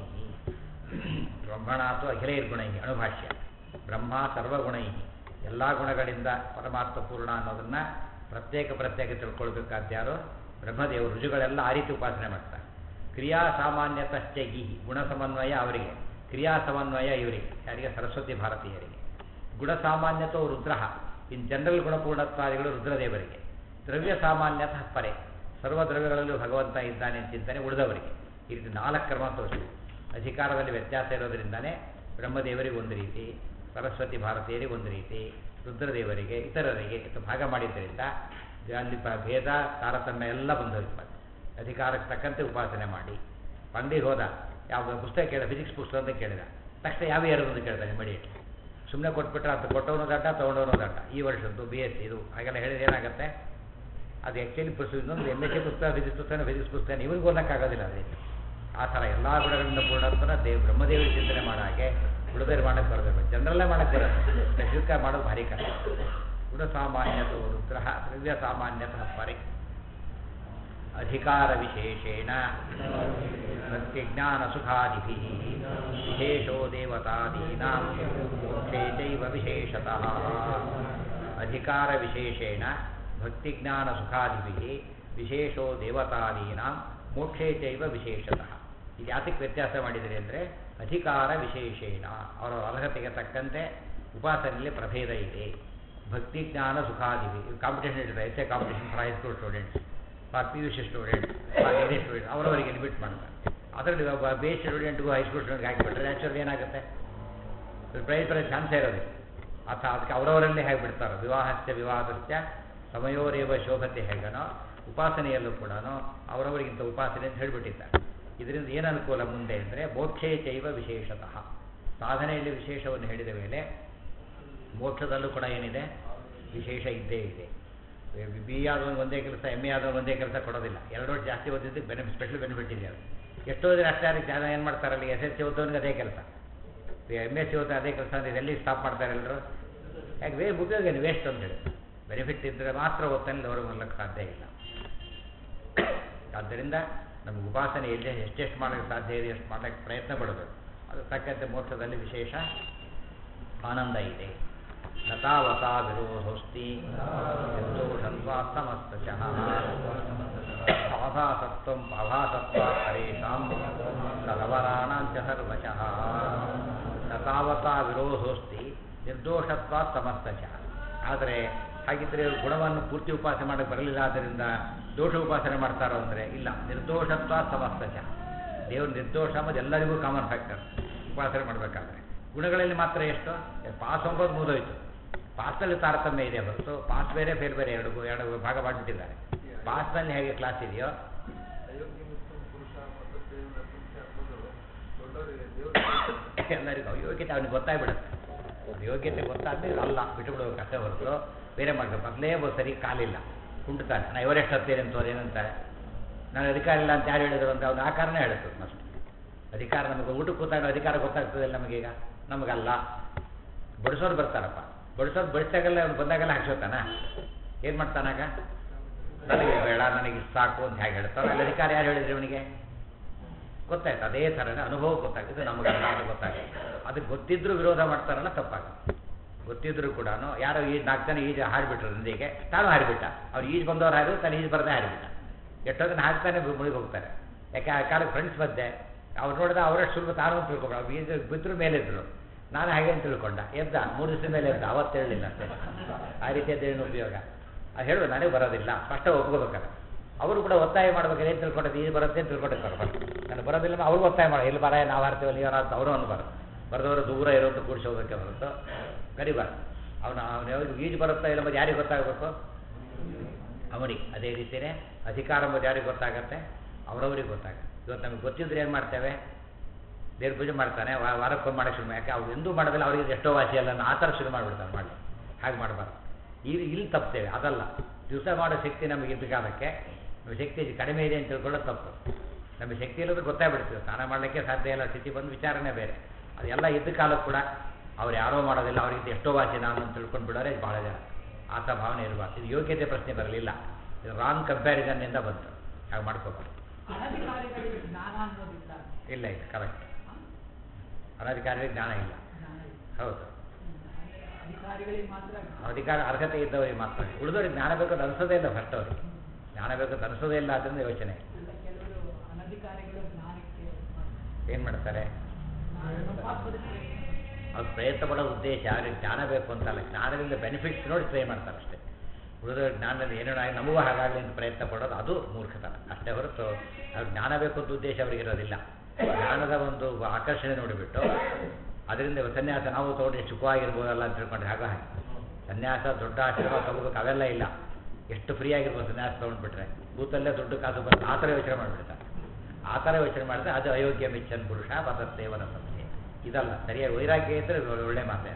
ಬ್ರಹ್ಮಣಾತು ಅಖಿಲೈರ್ಗುಣೈ ಅಣುಭಾಷ್ಯ. ಬ್ರಹ್ಮ ಸರ್ವಗುಣೈ, ಎಲ್ಲ ಗುಣಗಳಿಂದ ಪರಮಾತ್ಮ ಪೂರ್ಣ ಅನ್ನೋದನ್ನು ಪ್ರತ್ಯೇಕ ಪ್ರತ್ಯೇಕ ತಿಳ್ಕೊಳ್ಬೇಕಾದ ಯಾರು ಬ್ರಹ್ಮದೇವರು. ಋಷಿಗಳೆಲ್ಲ ಆ ರೀತಿ ಉಪಾಸನೆ ಮಾಡ್ತಾರೆ. ಕ್ರಿಯಾ ಸಾಮಾನ್ಯತಶ್ಚ ಗೀಹಿ, ಗುಣ ಸಮನ್ವಯ ಅವರಿಗೆ, ಕ್ರಿಯಾ ಸಮನ್ವಯ ಇವರಿಗೆ, ಯಾರಿಗೆ ಸರಸ್ವತಿ ಭಾರತೀಯರಿಗೆ. ಗುಣ ಸಾಮಾನ್ಯತೋ ರುದ್ರ, ಇನ್ ಜನರಲ್ ಗುಣಪೂರ್ಣತ್ವಾದಿಗಳು ರುದ್ರದೇವರಿಗೆ. ದ್ರವ್ಯ ಸಾಮಾನ್ಯತಃ ಪರೆ, ಸರ್ವ ದ್ರವ್ಯಗಳಲ್ಲೂ ಭಗವಂತ ಇದ್ದಾನೆ ಅಂತ ಚಿಂತನೆ ಉಳಿದವರಿಗೆ. ಈ ರೀತಿ ನಾಲ್ಕು ಕ್ರಮ ತೋರಿಸಿ ಅಧಿಕಾರದಲ್ಲಿ ವ್ಯತ್ಯಾಸ ಇರೋದರಿಂದನೇ ಬ್ರಹ್ಮದೇವರಿಗೆ ಒಂದು ರೀತಿ, ಸರಸ್ವತಿ ಭಾರತೀಯರಿಗೆ ಒಂದು ರೀತಿ, ರುದ್ರದೇವರಿಗೆ ಇತರರಿಗೆ ಇತ್ತು ಭಾಗ ಮಾಡಿದ್ದರಿಂದ ಅಲ್ಲಿ ಭೇದ ತಾರತಮ್ಯ ಎಲ್ಲ ಬಂದೋಗ್ತದೆ. ಅಧಿಕಾರಕ್ಕೆ ತಕ್ಕಂತೆ ಉಪಾಸನೆ ಮಾಡಿ. ಅಂಗಡಿಗೆ ಹೋದ, ಯಾವ ಪುಸ್ತಕ ಕೇಳಿದ, ಫಿಸಿಕ್ಸ್ ಪುಸ್ತಕ ಅಂತ ಕೇಳಿದ ತಕ್ಷಣ ಯಾವ ಯಾರು ಅಂತ ಕೇಳ್ತಾನೆ ಇಮಿಡಿಯೇಟ್. ಸುಮ್ಮನೆ ಕೊಟ್ಬಿಟ್ರೆ ಅದು ಕೊಟ್ಟವನು ದಡ್ಡ, ತೊಗೊಂಡವನು ದಡ್ಡ. ಈ ವರ್ಷದ್ದು ಬಿ ಎಸ್ ಸಿ ಇದು ಹಾಗೆಲ್ಲ ಹೇಳಿದ್ರೆ ಏನಾಗುತ್ತೆ, ಅದು ಆ್ಯಕ್ಚುಲಿ ಪುಸ್ತಕ ಇನ್ನೊಂದು ಎಮ್ ಎಸ್ ಸಿ ಪುಸ್ತಕ, ಫಿಸಿಕ್ಸ್ ಪುಸ್ತಕ, ಫಿಸಿಕ್ಸ್ ಪುಸ್ತಕ ಇವ್ರಿಗೆ ಓದಕ್ಕಾಗೋದಿಲ್ಲ. ಅದೇ ಆ ಥರ ಎಲ್ಲ ಗುಣಗಳಿಂದ ಪೂರ್ಣತ್ವನ ದೇವ್ ಬ್ರಹ್ಮದೇವರ ಚಿಂತನೆ ಮಾಡೋ ಹಾಗೆ ಉಳಿದವರು ಮಾಡೋಕ್ಕೆ ಬರೋದಿಲ್ಲ. ಜನರಲ್ಲೇ ಮಾಡೋಕ್ಕೆ ಬರೋದು, ಸ್ಪೆಸಿಫಿಕ್ ಮಾಡೋದು ಭಾರಿ ಕಷ್ಟ. ಗುಣ ಸಾಮಾನ್ಯತೋ ರುದ್ರ ದ್ರವ್ಯ ಸಾಮಾನ್ಯತಃ ಪರಿ. ಅಧಿಕಾರ ವಿಶೇಷೇಣ ಭಕ್ತಿಜ್ಞಾನ ಸುಖಾದಿಭಿ ವಿಶೇಷೋ ದೇವತಾದೀನಾಂ ಮೋಕ್ಷೇ ಚೈವ ವಿಶೇಷತಃ. ಅಧಿಕಾರ ವಿಶೇಷೇಣ ಭಕ್ತಿಜ್ಞಾನ ಸುಖಾದಿಭಿ ವಿಶೇಷೋ ದೇವತಾದೀನಾಂ ಮೋಕ್ಷೇ ಚೈವ ವಿಶೇಷತಃ. ಇದು ಯಾತಕ್ಕೆ ವ್ಯತ್ಯಾಸ ಮಾಡಿದರೆ ಅಂದರೆ ಅಧಿಕಾರ ವಿಶೇಷೇಣ, ಅವರ ಅರ್ಹತೆಗೆ ತಕ್ಕಂತೆ ಉಪಾಸನೆಯಲ್ಲಿ ಪ್ರಭೇದ ಇದೆ. ಭಕ್ತಿಜ್ಞಾನ ಸುಖಾದಿಭಿ ಕಾಂಪಿಟೇಷನ್ ಇರ್ತದೆ, as a competition for high school students, for P U C students, for any student ಅವರವರಿಗೆ ಲಿಮಿಟ್ ಮಾಡ್ತಾರೆ. ಅದರಲ್ಲಿ ಒಬ್ಬ ಬಿ ಎಸ್ ಸ್ಟೂಡೆಂಟ್ಗೂ ಹೈಸ್ಕೂಲ್ ಸ್ಟೂಡೆಂಟ್ಗೆ ಹಾಕಿಬಿಟ್ರೆ ನ್ಯಾಚುರಲ್ ಏನಾಗುತ್ತೆ, ಪ್ರೈಸ್ ಬರೋ ಚಾನ್ಸೇ ಇರೋದಿಲ್ಲ. ಅಥವಾ ಅದಕ್ಕೆ ಅವರವರಲ್ಲೇ ಹೇಗಿಬಿಡ್ತಾರೆ. ವಿವಾಹಸ್ಯ ವಿವಾದಸ್ಯ ಸಮಯೋರೇವ ಶೋಭತೆ ಹೇಗನೋ ಉಪಾಸನೆಯಲ್ಲೂ ಕೂಡ ಅವರವರಿಗಿಂತ ಉಪಾಸನೆ ಅಂತ ಹೇಳಿಬಿಟ್ಟಿದ್ದಾರೆ. ಇದರಿಂದ ಏನು ಅನುಕೂಲ ಮುಂದೆ ಅಂದರೆ ಮೋಕ್ಷೇ ಚೈವ ವಿಶೇಷತಃ. ಸಾಧನೆಯಲ್ಲಿ ವಿಶೇಷವನ್ನು ಹೇಳಿದ ಮೇಲೆ ಮೋಕ್ಷದಲ್ಲೂ ಕೂಡ ಏನಿದೆ ವಿಶೇಷ ಇದ್ದೇ ಇದೆ. ಬಿ ಎ ಆದವನು ಒಂದೇ ಕೆಲಸ, ಎಮ್ ಎ ಆದವನು ಒಂದೇ ಕೆಲಸ ಕೊಡೋದಿಲ್ಲ. ಎರಡು ವರ್ಷ ಜಾಸ್ತಿ ಓದಿದ್ದಕ್ಕೆ ಬೆನಿಫಿಟ್, ಸ್ಪೆಷಲ್ ಬೆನಿಫಿಟ್ ಇದೆ. ಅದು ಎಷ್ಟೋ ಜನ ಅಷ್ಟೇ ಅದಕ್ಕೆ ಜನ ಏನು ಮಾಡ್ತಾರಲ್ಲಿ, ಎಸ್ ಎಸ್ ಸಿ ಓದೋನಿಗೆ ಅದೇ ಕೆಲಸ, ಎಮ್ ಎಸ್ ಸಿ ಓದೋ ಅದೇ ಕೆಲಸ ಅಂದರೆ ಎಲ್ಲಿ ಸ್ಟಾಪ್ ಮಾಡ್ತಾರೆ ಎಲ್ಲರೂ. ಯಾಕೆ ವೇ ಉಪಯೋಗ ಏನು ವೇಸ್ಟ್ ಅಂತ ಹೇಳಿ. ಬೆನಿಫಿಟ್ ಇದ್ದರೆ ಮಾತ್ರ ಓದ್ತಾನೆ, ಹೊರಗೆ ಬರ್ಲಿಕ್ಕೆ ಸಾಧ್ಯ ಇಲ್ಲ. ಆದ್ದರಿಂದ ನಮಗೆ ಉಪಾಸನೆ ಎಲ್ಲೇ ಎಷ್ಟೆಷ್ಟು ಮಾಡೋಕ್ಕೆ ಸಾಧ್ಯ ಇದೆ ಎಷ್ಟು ಮಾಡೋಕ್ಕೆ ಪ್ರಯತ್ನ ಪಡೋದು. ಅದು ತಕ್ಕಂತೆ ಮೋಕ್ಷದಲ್ಲಿ ವಿಶೇಷ ಆನಂದ ಇದೆ. ನತಾವತಾ ವಿರೋಧೋಸ್ತಿ ನಿರ್ದೋಷತ್ವಾತ್ತಮಸ್ತಶಃ ಆಭಾಸತ್ವಂ ಆಭಾಸತ್ವಾತ್ ಹರೇಷಾಂ ಸಲವರಾಣಾಂ ಚ ಸರ್ವಶಃ. ನತಾವತಾ ವಿರೋಧೋಸ್ತಿ ನಿರ್ದೋಷತ್ವಾತ್ ಸಮಸ್ತಶಃ. ಆದರೆ ಹಾಗಿದ್ದರೆ ಗುಣವನ್ನು ಪೂರ್ತಿ ಉಪಾಸನೆ ಮಾಡೋಕ್ಕೆ ಬರಲಿಲ್ಲ, ಆದ್ದರಿಂದ ದೋಷ ಉಪಾಸನೆ ಮಾಡ್ತಾರೋ ಅಂದರೆ ಇಲ್ಲ. ನಿರ್ದೋಷತ್ವ ಸಮಸ್ತಶಃ. ದೇವ್ರ ನಿರ್ದೋಷ ಮತ್ತು ಎಲ್ಲರಿಗೂ ಕಾಮನ್ ಫ್ಯಾಕ್ಟರ್ ಉಪಾಸನೆ ಮಾಡಬೇಕಾದ್ರೆ. ಗುಣಗಳಲ್ಲಿ ಮಾತ್ರ ಎಷ್ಟು, ಪಾಸ್ ಒಂಬತ್ತು ಮುಗಿದೋಯ್ತು. ಪಾಸ್ನಲ್ಲಿ ತಾರತಮ್ಯ ಇದೆ ಹೊರತು ಪಾಸ್ ಬೇರೆ ಫೇಲ್ ಬೇರೆ ಎರಡು ಎರಡು ಭಾಗ ಮಾಡಿಬಿಟ್ಟಿದ್ದಾರೆ. ಪಾಸ್ನಲ್ಲಿ ಹೇಗೆ ಕ್ಲಾಸ್ ಇದೆಯೋ ಎಲ್ಲರಿಗೂ ಯೋಗ್ಯತೆ ಅವನಿಗೆ ಗೊತ್ತಾಗ್ಬಿಡುತ್ತೆ. ಯೋಗ್ಯತೆ ಗೊತ್ತಾಗಲಿ ಅಲ್ಲ ಬಿಟ್ಟು ಬಿಡೋದು ಕಷ್ಟ ಹೊರತು ಬೇರೆ ಮಾಡಬೇಕು. ಮೊದಲೇ ಸರಿ ಕಾಲಿಲ್ಲ ಕುಂಟುತ್ತಾನೆ, ನಾ ಇವರೆಷ್ಟು ಹತ್ತೇನೆ ಅಂತ ಏನಂತಾರೆ, ನಾನು ಅಧಿಕಾರ ಇಲ್ಲ ಅಂತ ಯಾರು ಹೇಳಿದ್ರು ಅಂತ ಅವ್ನು ಆ ಕಾರಣ ಹೇಳುತ್ತದೆ. ಮಸ್ಟ್ ಅಧಿಕಾರ ನಮಗೆ ಊಟಕ್ಕೆ ಕೂತಾಗ ಅಧಿಕಾರ ಗೊತ್ತಾಗ್ತದಿಲ್ಲ ನಮಗೀಗ, ನಮಗಲ್ಲ. ಬಡಿಸೋರು ಬರ್ತಾರಪ್ಪ, ಬಡಿಸೋದು ಬಡಿಸಾಗೆಲ್ಲ ಅವ್ನು ಬಂದಾಗೆಲ್ಲ ಹಾಕ್ಸೋತಾನ, ಏನು ಮಾಡ್ತಾನಾಗ ನನಗೆ ಬೇಡ ನನಗೆ ಇಷ್ಟು ಸಾಕು ಅಂತ ಹೇಗೆ ಹೇಳ್ತಾನೆ. ಅಲ್ಲಿ ಅಧಿಕಾರ ಯಾರು ಹೇಳಿದ್ರಿ ಅವನಿಗೆ ಗೊತ್ತಾಯ್ತು. ಅದೇ ಥರನೇ ಅನುಭವ ಗೊತ್ತಾಗ್ತದೆ, ನಮಗಲ್ಲ ಅದು ಗೊತ್ತಾಗುತ್ತೆ. ಅದಕ್ಕೆ ಗೊತ್ತಿದ್ರೂ ವಿರೋಧ ಮಾಡ್ತಾರಲ್ಲ ತಪ್ಪಾಗುತ್ತೆ. ಗೊತ್ತಿದ್ರು ಕೂಡ ಯಾರೋ ಈಜು ನಾಲ್ಕು ಜನ ಈಜು ಹಾರಿಬಿಟ್ರು ನದಿಗೆ, ತಾನು ಹಾರಿಬಿಟ್ಟ. ಅವ್ರು ಈಜು ಬಂದವ್ರು ಹಾರು, ತಾನು ಈಜು ಬರದೇ ಹಾರಿಬಿಟ್ಟ. ಎಷ್ಟೋ ಜನ ಹಾಕ್ತಾನೆ ಮುಳುಗಿ ಹೋಗ್ತಾರೆ. ಯಾಕೆ ಆ ಕಾಲಕ್ಕೆ ಫ್ರೆಂಡ್ಸ್ ಮಧ್ಯೆ ಅವ್ರು ನೋಡಿದ ಅವರಷ್ಟು ಸುಲಭ ತಾನು ಅಂತ ತಿಳ್ಕೊಂಡ. ಅವ್ರು ಈಜು ಬಿದ್ದರು ಮೇಲಿದ್ರು, ನಾನು ಹಾಗೆ ಅಂತ ತಿಳ್ಕೊಂಡ. ಎದ್ದ ಮೂರು ದಿವಸದ ಮೇಲೆ ಎದ್ದ, ಅವತ್ತು ಹೇಳಲಿಲ್ಲ ಅಷ್ಟೇ. ಆ ರೀತಿಯದ್ದೇನು ಉಪಯೋಗ ಅದು ಹೇಳುವ ನನಗೆ ಬರೋದಿಲ್ಲ ಸ್ಪಷ್ಟ ಒಪ್ಕೋಬೇಕಾರೆ. ಅವರು ಕೂಡ ಒತ್ತಾಯ ಮಾಡ್ಬೇಕಾದ್ರೆ ಏನು ತಿಳ್ಕೊಂಡದ್ದು ಈಜು ಬರುತ್ತೆ ಅಂತ ತಿಳ್ಕೊಂಡಿರ್ತಾರೆ. ಫಸ್ಟ್ ನಾನು ಬರೋದಿಲ್ಲ ಅವ್ರಿಗೆ ಒತ್ತಾಯ ಮಾಡೋ, ಇಲ್ಲಿ ಬರ ನಾವು ಹಾರ್ತೀವಲ್ಲ ಇವರ ಅಂತ ಅವರು ಅನ್ಬಾರ್ದು. ಬರೆದವರು ದೂರ ಇರೋದು ಕೂಡಿಸೋದಕ್ಕೆ ಹೊರತು ಕರಿಬಾರ್ದು. ಅವನು ಅವನು ಯಾವಾಗ ಈಜು ಬರುತ್ತಾ ಇಲ್ಲ ಮತ್ತು ಯಾರಿಗೆ ಗೊತ್ತಾಗಬೇಕು, ಅವನಿಗೆ. ಅದೇ ರೀತಿಯೇ ಅಧಿಕಾರ ಎಂಬುದು ಯಾರಿಗೆ ಗೊತ್ತಾಗತ್ತೆ, ಅವರವ್ರಿಗೆ ಗೊತ್ತಾಗುತ್ತೆ. ಇವತ್ತು ನಮಗೆ ಗೊತ್ತಿದ್ರೆ ಏನು ಮಾಡ್ತೇವೆ, ದೇವ್ರ ಪೂಜೆ ಮಾಡ್ತಾನೆ, ವಾರಕ್ಕೊಂದು ಮಾಡೋಕ್ಕೆ ಶುರು. ಯಾಕೆ ಅವ್ರು ಎಂದೂ ಮಾಡೋದಿಲ್ಲ, ಅವ್ರಿಗೆ ಎಷ್ಟೋ ವಾಸಿ ಅಲ್ಲ ಆ ಥರ ಶುರು ಮಾಡಿಬಿಡ್ತಾನೆ. ಮಾಡಿ ಹಾಗೆ ಮಾಡಬಾರ್ದು. ಇಲ್ಲಿ ಇಲ್ಲಿ ತಪ್ತೇವೆ, ಅದಲ್ಲ. ದಿವಸ ಮಾಡೋ ಶಕ್ತಿ ನಮಗೆ ಇದ್ದ ಕಾಲಕ್ಕೆ ನಮಗೆ ಶಕ್ತಿ ಕಡಿಮೆ ಇದೆ ಅಂತ ತಿಳ್ಕೊಳ್ಳೋದು ತಪ್ಪು. ನಮಗೆ ಶಕ್ತಿ ಇಲ್ಲದ್ರೆ ಗೊತ್ತಾಗ್ಬಿಡ್ತೀವಿ, ಸ್ನಾನ ಮಾಡಲಿಕ್ಕೆ ಸಾಧ್ಯ ಇಲ್ಲ ಸ್ಥಿತಿ ಬಂದು ವಿಚಾರನೇ ಬೇರೆ. ಅದೆಲ್ಲ ಇದ್ದ ಕಾಲಕ್ಕೆ ಕೂಡ ಅವ್ರು ಯಾರೋ ಮಾಡೋದಿಲ್ಲ, ಅವ್ರಿಗೆ ಎಷ್ಟೋ ವಾಸಿ ನಾನು ಅಂತ ತಿಳ್ಕೊಂಡು ಬಿಡೋರೆ ಭಾಳ ಜನ. ಆತ ಭಾವನೆ ಇರಬಾರ್ದು. ಇದು ಯೋಗ್ಯತೆ ಪ್ರಶ್ನೆ ಬರಲಿಲ್ಲ, ಇದು ರಾಂಗ್ ಕಂಪ್ಯಾರಿಸನ್ನಿಂದ ಬಂತು. ಹಾಗೆ ಮಾಡ್ಕೋಬಾರ್ದು. ಇಲ್ಲ ಇಲ್ಲ ಕರೆಕ್ಟ್. ಅನಧಿಕಾರಿಗೆ ಜ್ಞಾನ ಇಲ್ಲ. ಹೌದು ಅಧಿಕಾರ ಅರ್ಹತೆ ಇದ್ದವರಿಗೆ ಮಾತ್ರ. ಉಳಿದವ್ರಿಗೆ ಜ್ಞಾನ ಬೇಕಂತ ಅನಿಸೋದೇ ಇಲ್ಲ. ಫಸ್ಟ್ ಅವ್ರಿಗೆ ಜ್ಞಾನ ಬೇಕಂತ ಅನಿಸೋದೇ ಇಲ್ಲ. ಅದರಿಂದ ಯೋಚನೆ ಏನು ಮಾಡ್ತಾರೆ? ಅವ್ರು ಪ್ರಯತ್ನ ಪಡೋ ಉದ್ದೇಶ ಅವ್ರಿಗೆ ಜ್ಞಾನ ಬೇಕು ಅಂತಲ್ಲ, ಜ್ಞಾನದಿಂದ ಬೆನಿಫಿಟ್ಸ್ ನೋಡಿ ಟ್ರೈ ಮಾಡ್ತಾರೆ ಅಷ್ಟೇ. ಉಳಿದವ್ರ ಜ್ಞಾನದಲ್ಲಿ ಏನೇನೋ ಆಗಿ ನಮಗೂ ಹಾಗಾಗಲಿ ಅಂತ ಪ್ರಯತ್ನ ಪಡೋದು ಅದು ಮೂರ್ಖತನ ಅಷ್ಟೇ ಹೊರತು ಅವ್ರು ಜ್ಞಾನ ಬೇಕು ಅಂತ ಉದ್ದೇಶ ಅವ್ರಿಗೆ ಇರೋದಿಲ್ಲ. ಜ್ಞಾನದ ಒಂದು ಆಕರ್ಷಣೆ ನೋಡಿಬಿಟ್ಟು ಅದರಿಂದ ಸನ್ಯಾಸ ನಾವು ತೊಗೊಂಡು ಸುಖವಾಗಿರ್ಬೋದಲ್ಲ ಅಂತ ತಿಳ್ಕೊಂಡ್ರೆ ಆಗ ಹಾಗೆ ಸನ್ಯಾಸ ದೊಡ್ಡ ಆಶೀರ್ವಾದ ತಗೋಬೇಕು ಅವೆಲ್ಲ ಇಲ್ಲ. ಎಷ್ಟು ಫ್ರೀ ಆಗಿರ್ಬೋದು ಸನ್ಯಾಸ ತೊಗೊಂಡ್ಬಿಟ್ರೆ, ಬೂತಲ್ಲೇ ದುಡ್ಡು ಕಾಸು ಬಂದು ಆ ಥರ ಯೋಚನೆ ಮಾಡಿಬಿಡ್ತಾರೆ. ಆ ಥರ ಯೋಚನೆ ಮಾಡಿದ್ರೆ ಅದು ಅಯೋಗ್ಯ ಮಿಚ್ಚನ್ ಪುರುಷ ಪತತ್ತೇವನ ಸಂಸ್ಥೆ ಇದಲ್ಲ. ಸರಿಯಾಗಿ ವೈರಾಗ್ಯ ಇದ್ದರೆ ಒಳ್ಳೆ ಮಾತೆ.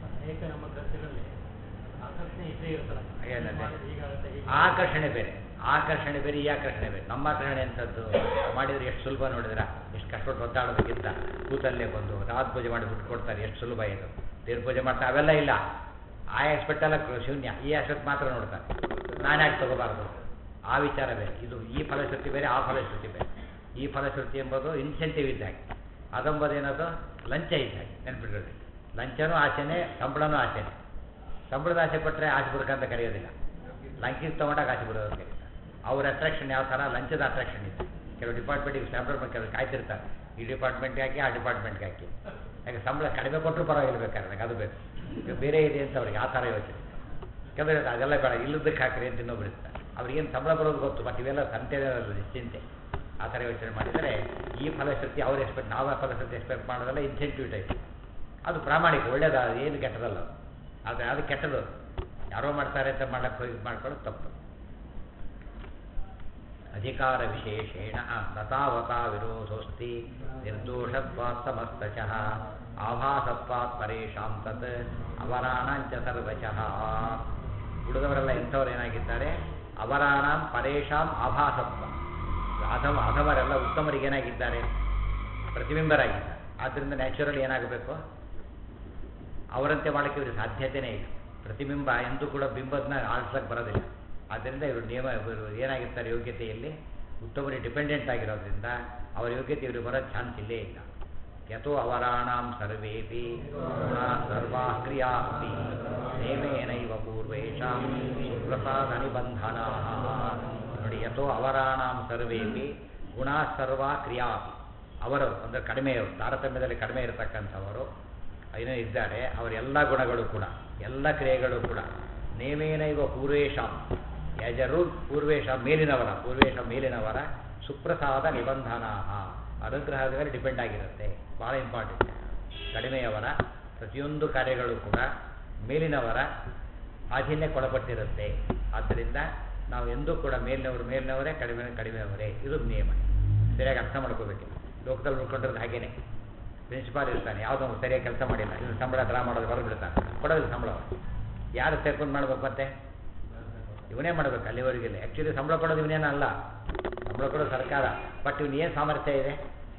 ಆಕರ್ಷಣೆ ಬೇರೆ, ಆಕರ್ಷಣೆ ಬೇರೆ, ಈ ಆಕರ್ಷಣೆ ಬೇರೆ. ನಮ್ಮ ಆಕರ್ಷಣೆ ಅಂತದ್ದು ಮಾಡಿದರೆ ಎಷ್ಟು ಸುಲಭ ನೋಡಿದ್ರ, ಎಷ್ಟು ಕಷ್ಟಪಟ್ಟು ಒದ್ದಾಡೋದಕ್ಕಿಂತ ಕೂತಲ್ಲೇ ಬಂದು ರಾತ್ ಪೂಜೆ ಮಾಡಿ ದುಡ್ಡು ಕೊಡ್ತಾರೆ, ಎಷ್ಟು ಸುಲಭ ಇದು. ದೇವ್ರ ಪೂಜೆ ಮಾಡ್ತಾರೆ ಅವೆಲ್ಲ ಇಲ್ಲ. ಆ ಆಸ್ಪೆಕ್ಟ್ ಎಲ್ಲ ಶೂನ್ಯ, ಈ ಆಸ್ಪೆಕ್ಟ್ ಮಾತ್ರ ನೋಡ್ತಾರೆ. ನಾನು ಯಾಕೆ ತಗೋಬಾರ್ದು ಆ ವಿಚಾರ ಬೇರೆ. ಇದು ಈ ಫಲಶ್ರುತಿ ಬೇರೆ, ಆ ಫಲಶ್ರುತಿ ಬೇರೆ. ಈ ಫಲಶ್ರುತಿ ಎಂಬುದು ಇನ್ಸೆಂಟಿವ್ ಇದ್ದಾಗೆ, ಅದೆಂಬುದೇನದು ಲಂಚ ಇದ್ದಾಗೆ. ನೆನ್ಪಿಟ್ಕೊಳ್ಳಿ, ಲಂಚನೂ ಆಸೆನೇ, ಸಂಬಳನೂ ಆಸೆನೇ. ಸಂಬಳದ ಆಸೆ ಕೊಟ್ಟರೆ ಆಸೆ ಬಿಡ್ಕಂತ ಕರೆಯೋದಿಲ್ಲ, ಲಂಚಿಗೆ ತೊಗೊಂಡಾಗ ಆಸೆ ಬಿಡೋದು ಕರೀತಾರೆ. ಅವ್ರ ಅಟ್ರಾಕ್ಷನ್ ಯಾವ ಥರ, ಲಂಚದ ಅಟ್ರಾಕ್ಷನ್ ಇದೆ. ಕೆಲವು ಡಿಪಾರ್ಟ್ಮೆಂಟಿಗೆ ಸಂಬಳ ಕೆಲವು ಕಾಯ್ತಿರ್ತಾರೆ, ಈ ಡಿಪಾರ್ಟ್ಮೆಂಟ್ಗೆ ಹಾಕಿ ಆ ಡಿಪಾರ್ಟ್ಮೆಂಟ್ಗೆ ಹಾಕಿ. ಯಾಕೆ ಸಂಬಳ ಕಡಿಮೆ ಕೊಟ್ಟರು ಪರವಾಗಿಲ್ಲ, ಬೇಕಾದ್ರೆ ಅದು ಬೇಕು, ಈಗ ಬೇರೆ ಇದೆ ಅಂತ ಅವ್ರಿಗೆ ಆ ಥರ ಯೋಚನೆ. ಯಾಕಂದರೆ ಅದೆಲ್ಲ ಬೇಡ, ಇಲ್ಲದಕ್ಕೆ ಹಾಕ್ರಿ ಅಂತ ಇನ್ನೊಬ್ರು ಇರ್ತಾರೆ. ಅವ್ರಿಗೇನು ಸಂಬಳ ಬರೋದು ಗೊತ್ತು, ಬಟ್ ಇವೆಲ್ಲ ಸಂತೆ ನಿಶ್ಚಿಂತೆ. ಆ ಥರ ಯೋಚನೆ ಮಾಡಿದರೆ ಈ ಫಲಶ್ರುತಿ ಅವ್ರು ಎಕ್ಸ್ಪೆಕ್ಟ್, ನಾವು ಆ ಫಲಶ್ರುತಿ ಎಕ್ಸ್ಪೆಕ್ಟ್ ಮಾಡೋದಲ್ಲ. ಇನ್ಸೆಂಟಿವ್ ಟೈಪ್ ಅದು ಪ್ರಾಮಾಣಿಕ, ಒಳ್ಳೇದು, ಏನು ಕೆಟ್ಟದಲ್ಲ. ಆದರೆ ಅದು ಕೆಟ್ಟದು, ಯಾರೋ ಮಾಡ್ತಾರೆ ಅಂತ ಮಾಡಕ್ಕೆ ಹೋಗಿ ಮಾಡ್ಕೊಳ್ಳೋದು ತಪ್ಪು. ಅಧಿಕಾರ ವಿಶೇಷೇಣ ತಥಾವತಾ ವಿರೋಧೋಸ್ತಿ ನಿರ್ದೋಷತ್ವಾತ್ ಸಮಸ್ತಶಃ ಆಭಾಸತ್ವಾತ್ ಪರೇಶಾಂ ತತ್ ಅವರಾಣಾಂಚ ಸರ್ವಶಃ. ಉಳಿದವರೆಲ್ಲ ಎಂಥವ್ರು ಏನಾಗಿದ್ದಾರೆ? ಅವರಾಣಾಂ ಪರೇಶಾಂ ಆಭಾಸತ್ವ. ಅಧಮ ಅಧಮರೆಲ್ಲ ಉತ್ತಮರಿಗೆ ಏನಾಗಿದ್ದಾರೆ? ಪ್ರತಿಬಿಂಬರಾಗಿದ್ದಾರೆ. ಆದ್ದರಿಂದ ನ್ಯಾಚುರಲ್ ಏನಾಗಬೇಕು? ಅವರಂತೆ ಮಾಡೋಕ್ಕೆ ಇವ್ರಿಗೆ ಸಾಧ್ಯತೆಯೇ ಇಲ್ಲ. ಪ್ರತಿಬಿಂಬ ಎಂದೂ ಕೂಡ ಬಿಂಬದನ್ನ ಆಳಿಸ್ಲಕ್ಕೆ ಬರೋದಿಲ್ಲ. ಆದ್ದರಿಂದ ಇವರು ನಿಯಮ ಇವರು ಏನಾಗಿರ್ತಾರೆ ಯೋಗ್ಯತೆಯಲ್ಲಿ ಉತ್ತಮರಿಗೆ ಡಿಪೆಂಡೆಂಟ್ ಆಗಿರೋದ್ರಿಂದ ಅವರ ಯೋಗ್ಯತೆ ಇವರು ಬರೋ ಚಾನ್ಸ್ ಇಲ್ಲೇ ಇಲ್ಲ. ಯಥೋ ಅವರಾಣಾಂ ಸರ್ವೇಪಿ ಸರ್ವಾ ಕ್ರಿಯಾಪಿ ನೇಮೇನೈವ ಪೂರ್ವೇಷಾಂ ಸುಪ್ರಸಾದ ನಿಬಂಧನಾ. ನೋಡಿ, ಯಥೋ ಅವರಾಣಾಂ ಸರ್ವೇಪಿ ಗುಣಾ ಸರ್ವಾ ಕ್ರಿಯಾಪಿ. ಅವರು ಅಂದರೆ ಕಡಿಮೆಯವರು, ತಾರತಮ್ಯದಲ್ಲಿ ಕಡಿಮೆ ಇರತಕ್ಕಂಥವರು ಏನೋ ಇದ್ದಾರೆ, ಅವರೆಲ್ಲ ಗುಣಗಳು ಕೂಡ, ಎಲ್ಲ ಕ್ರಿಯೆಗಳು ಕೂಡ ನೇಮೇನೈವ ಪೂರ್ವೇಶಾಂ ಯಜರು ಪೂರ್ವೇಶ ಮೇಲಿನವರ ಪೂರ್ವೇಶ ಮೇಲಿನವರ ಸುಪ್ರಸಾದ ನಿಬಂಧನಾ ಅನುಗ್ರಹದ ಮೇಲೆ ಡಿಪೆಂಡ್ ಆಗಿರುತ್ತೆ. ಭಾಳ ಇಂಪಾರ್ಟೆಂಟ್. ಕಡಿಮೆಯವರ ಪ್ರತಿಯೊಂದು ಕಾರ್ಯಗಳು ಕೂಡ ಮೇಲಿನವರ ಆಧೀನ್ಯಕ್ಕೊಳಪಟ್ಟಿರುತ್ತೆ. ಆದ್ದರಿಂದ ನಾವು ಎಂದೂ ಕೂಡ ಮೇಲಿನವರು ಮೇಲಿನವರೇ, ಕಡಿಮೆ ಕಡಿಮೆಯವರೇ. ಇದು ನಿಯಮ. ಸರಿಯಾಗಿ ಅರ್ಥ ಮಾಡ್ಕೋಬೇಕು. ಲೋಕದಲ್ಲಿ ಉಳ್ಕೊಂಡಿರೋದು ಹಾಗೇನೆ. ಪ್ರಿನ್ಸಿಪಾಲ್ ಇರ್ತಾನೆ, ಯಾವುದೋ ಸರಿಯಾಗಿ ಕೆಲಸ ಮಾಡಿಲ್ಲ, ಇನ್ನು ಸಂಬಳ ಡ್ರಾ ಮಾಡೋದು ಹೊರಗೆ ಬಿಡ್ತಾನೆ, ಕೊಡೋದಿಲ್ಲ ಸಂಬಳ. ಯಾರು ಸೇರ್ಕೊಂಡು ಮಾಡ್ಬೇಕು? ಮತ್ತೆ ಇವನೇ ಮಾಡಬೇಕು ಅಲ್ಲಿವರೆಗಿಲ್ಲ. ಆ್ಯಕ್ಚುಲಿ ಸಂಬಳ ಕೊಡೋದು ಇವನೇನಲ್ಲ, ಸಂಬಳ ಕೊಡೋದು ಸರ್ಕಾರ. ಬಟ್ ಇವನು ಏನು ಸಾಮರ್ಥ್ಯ ಇದೆ?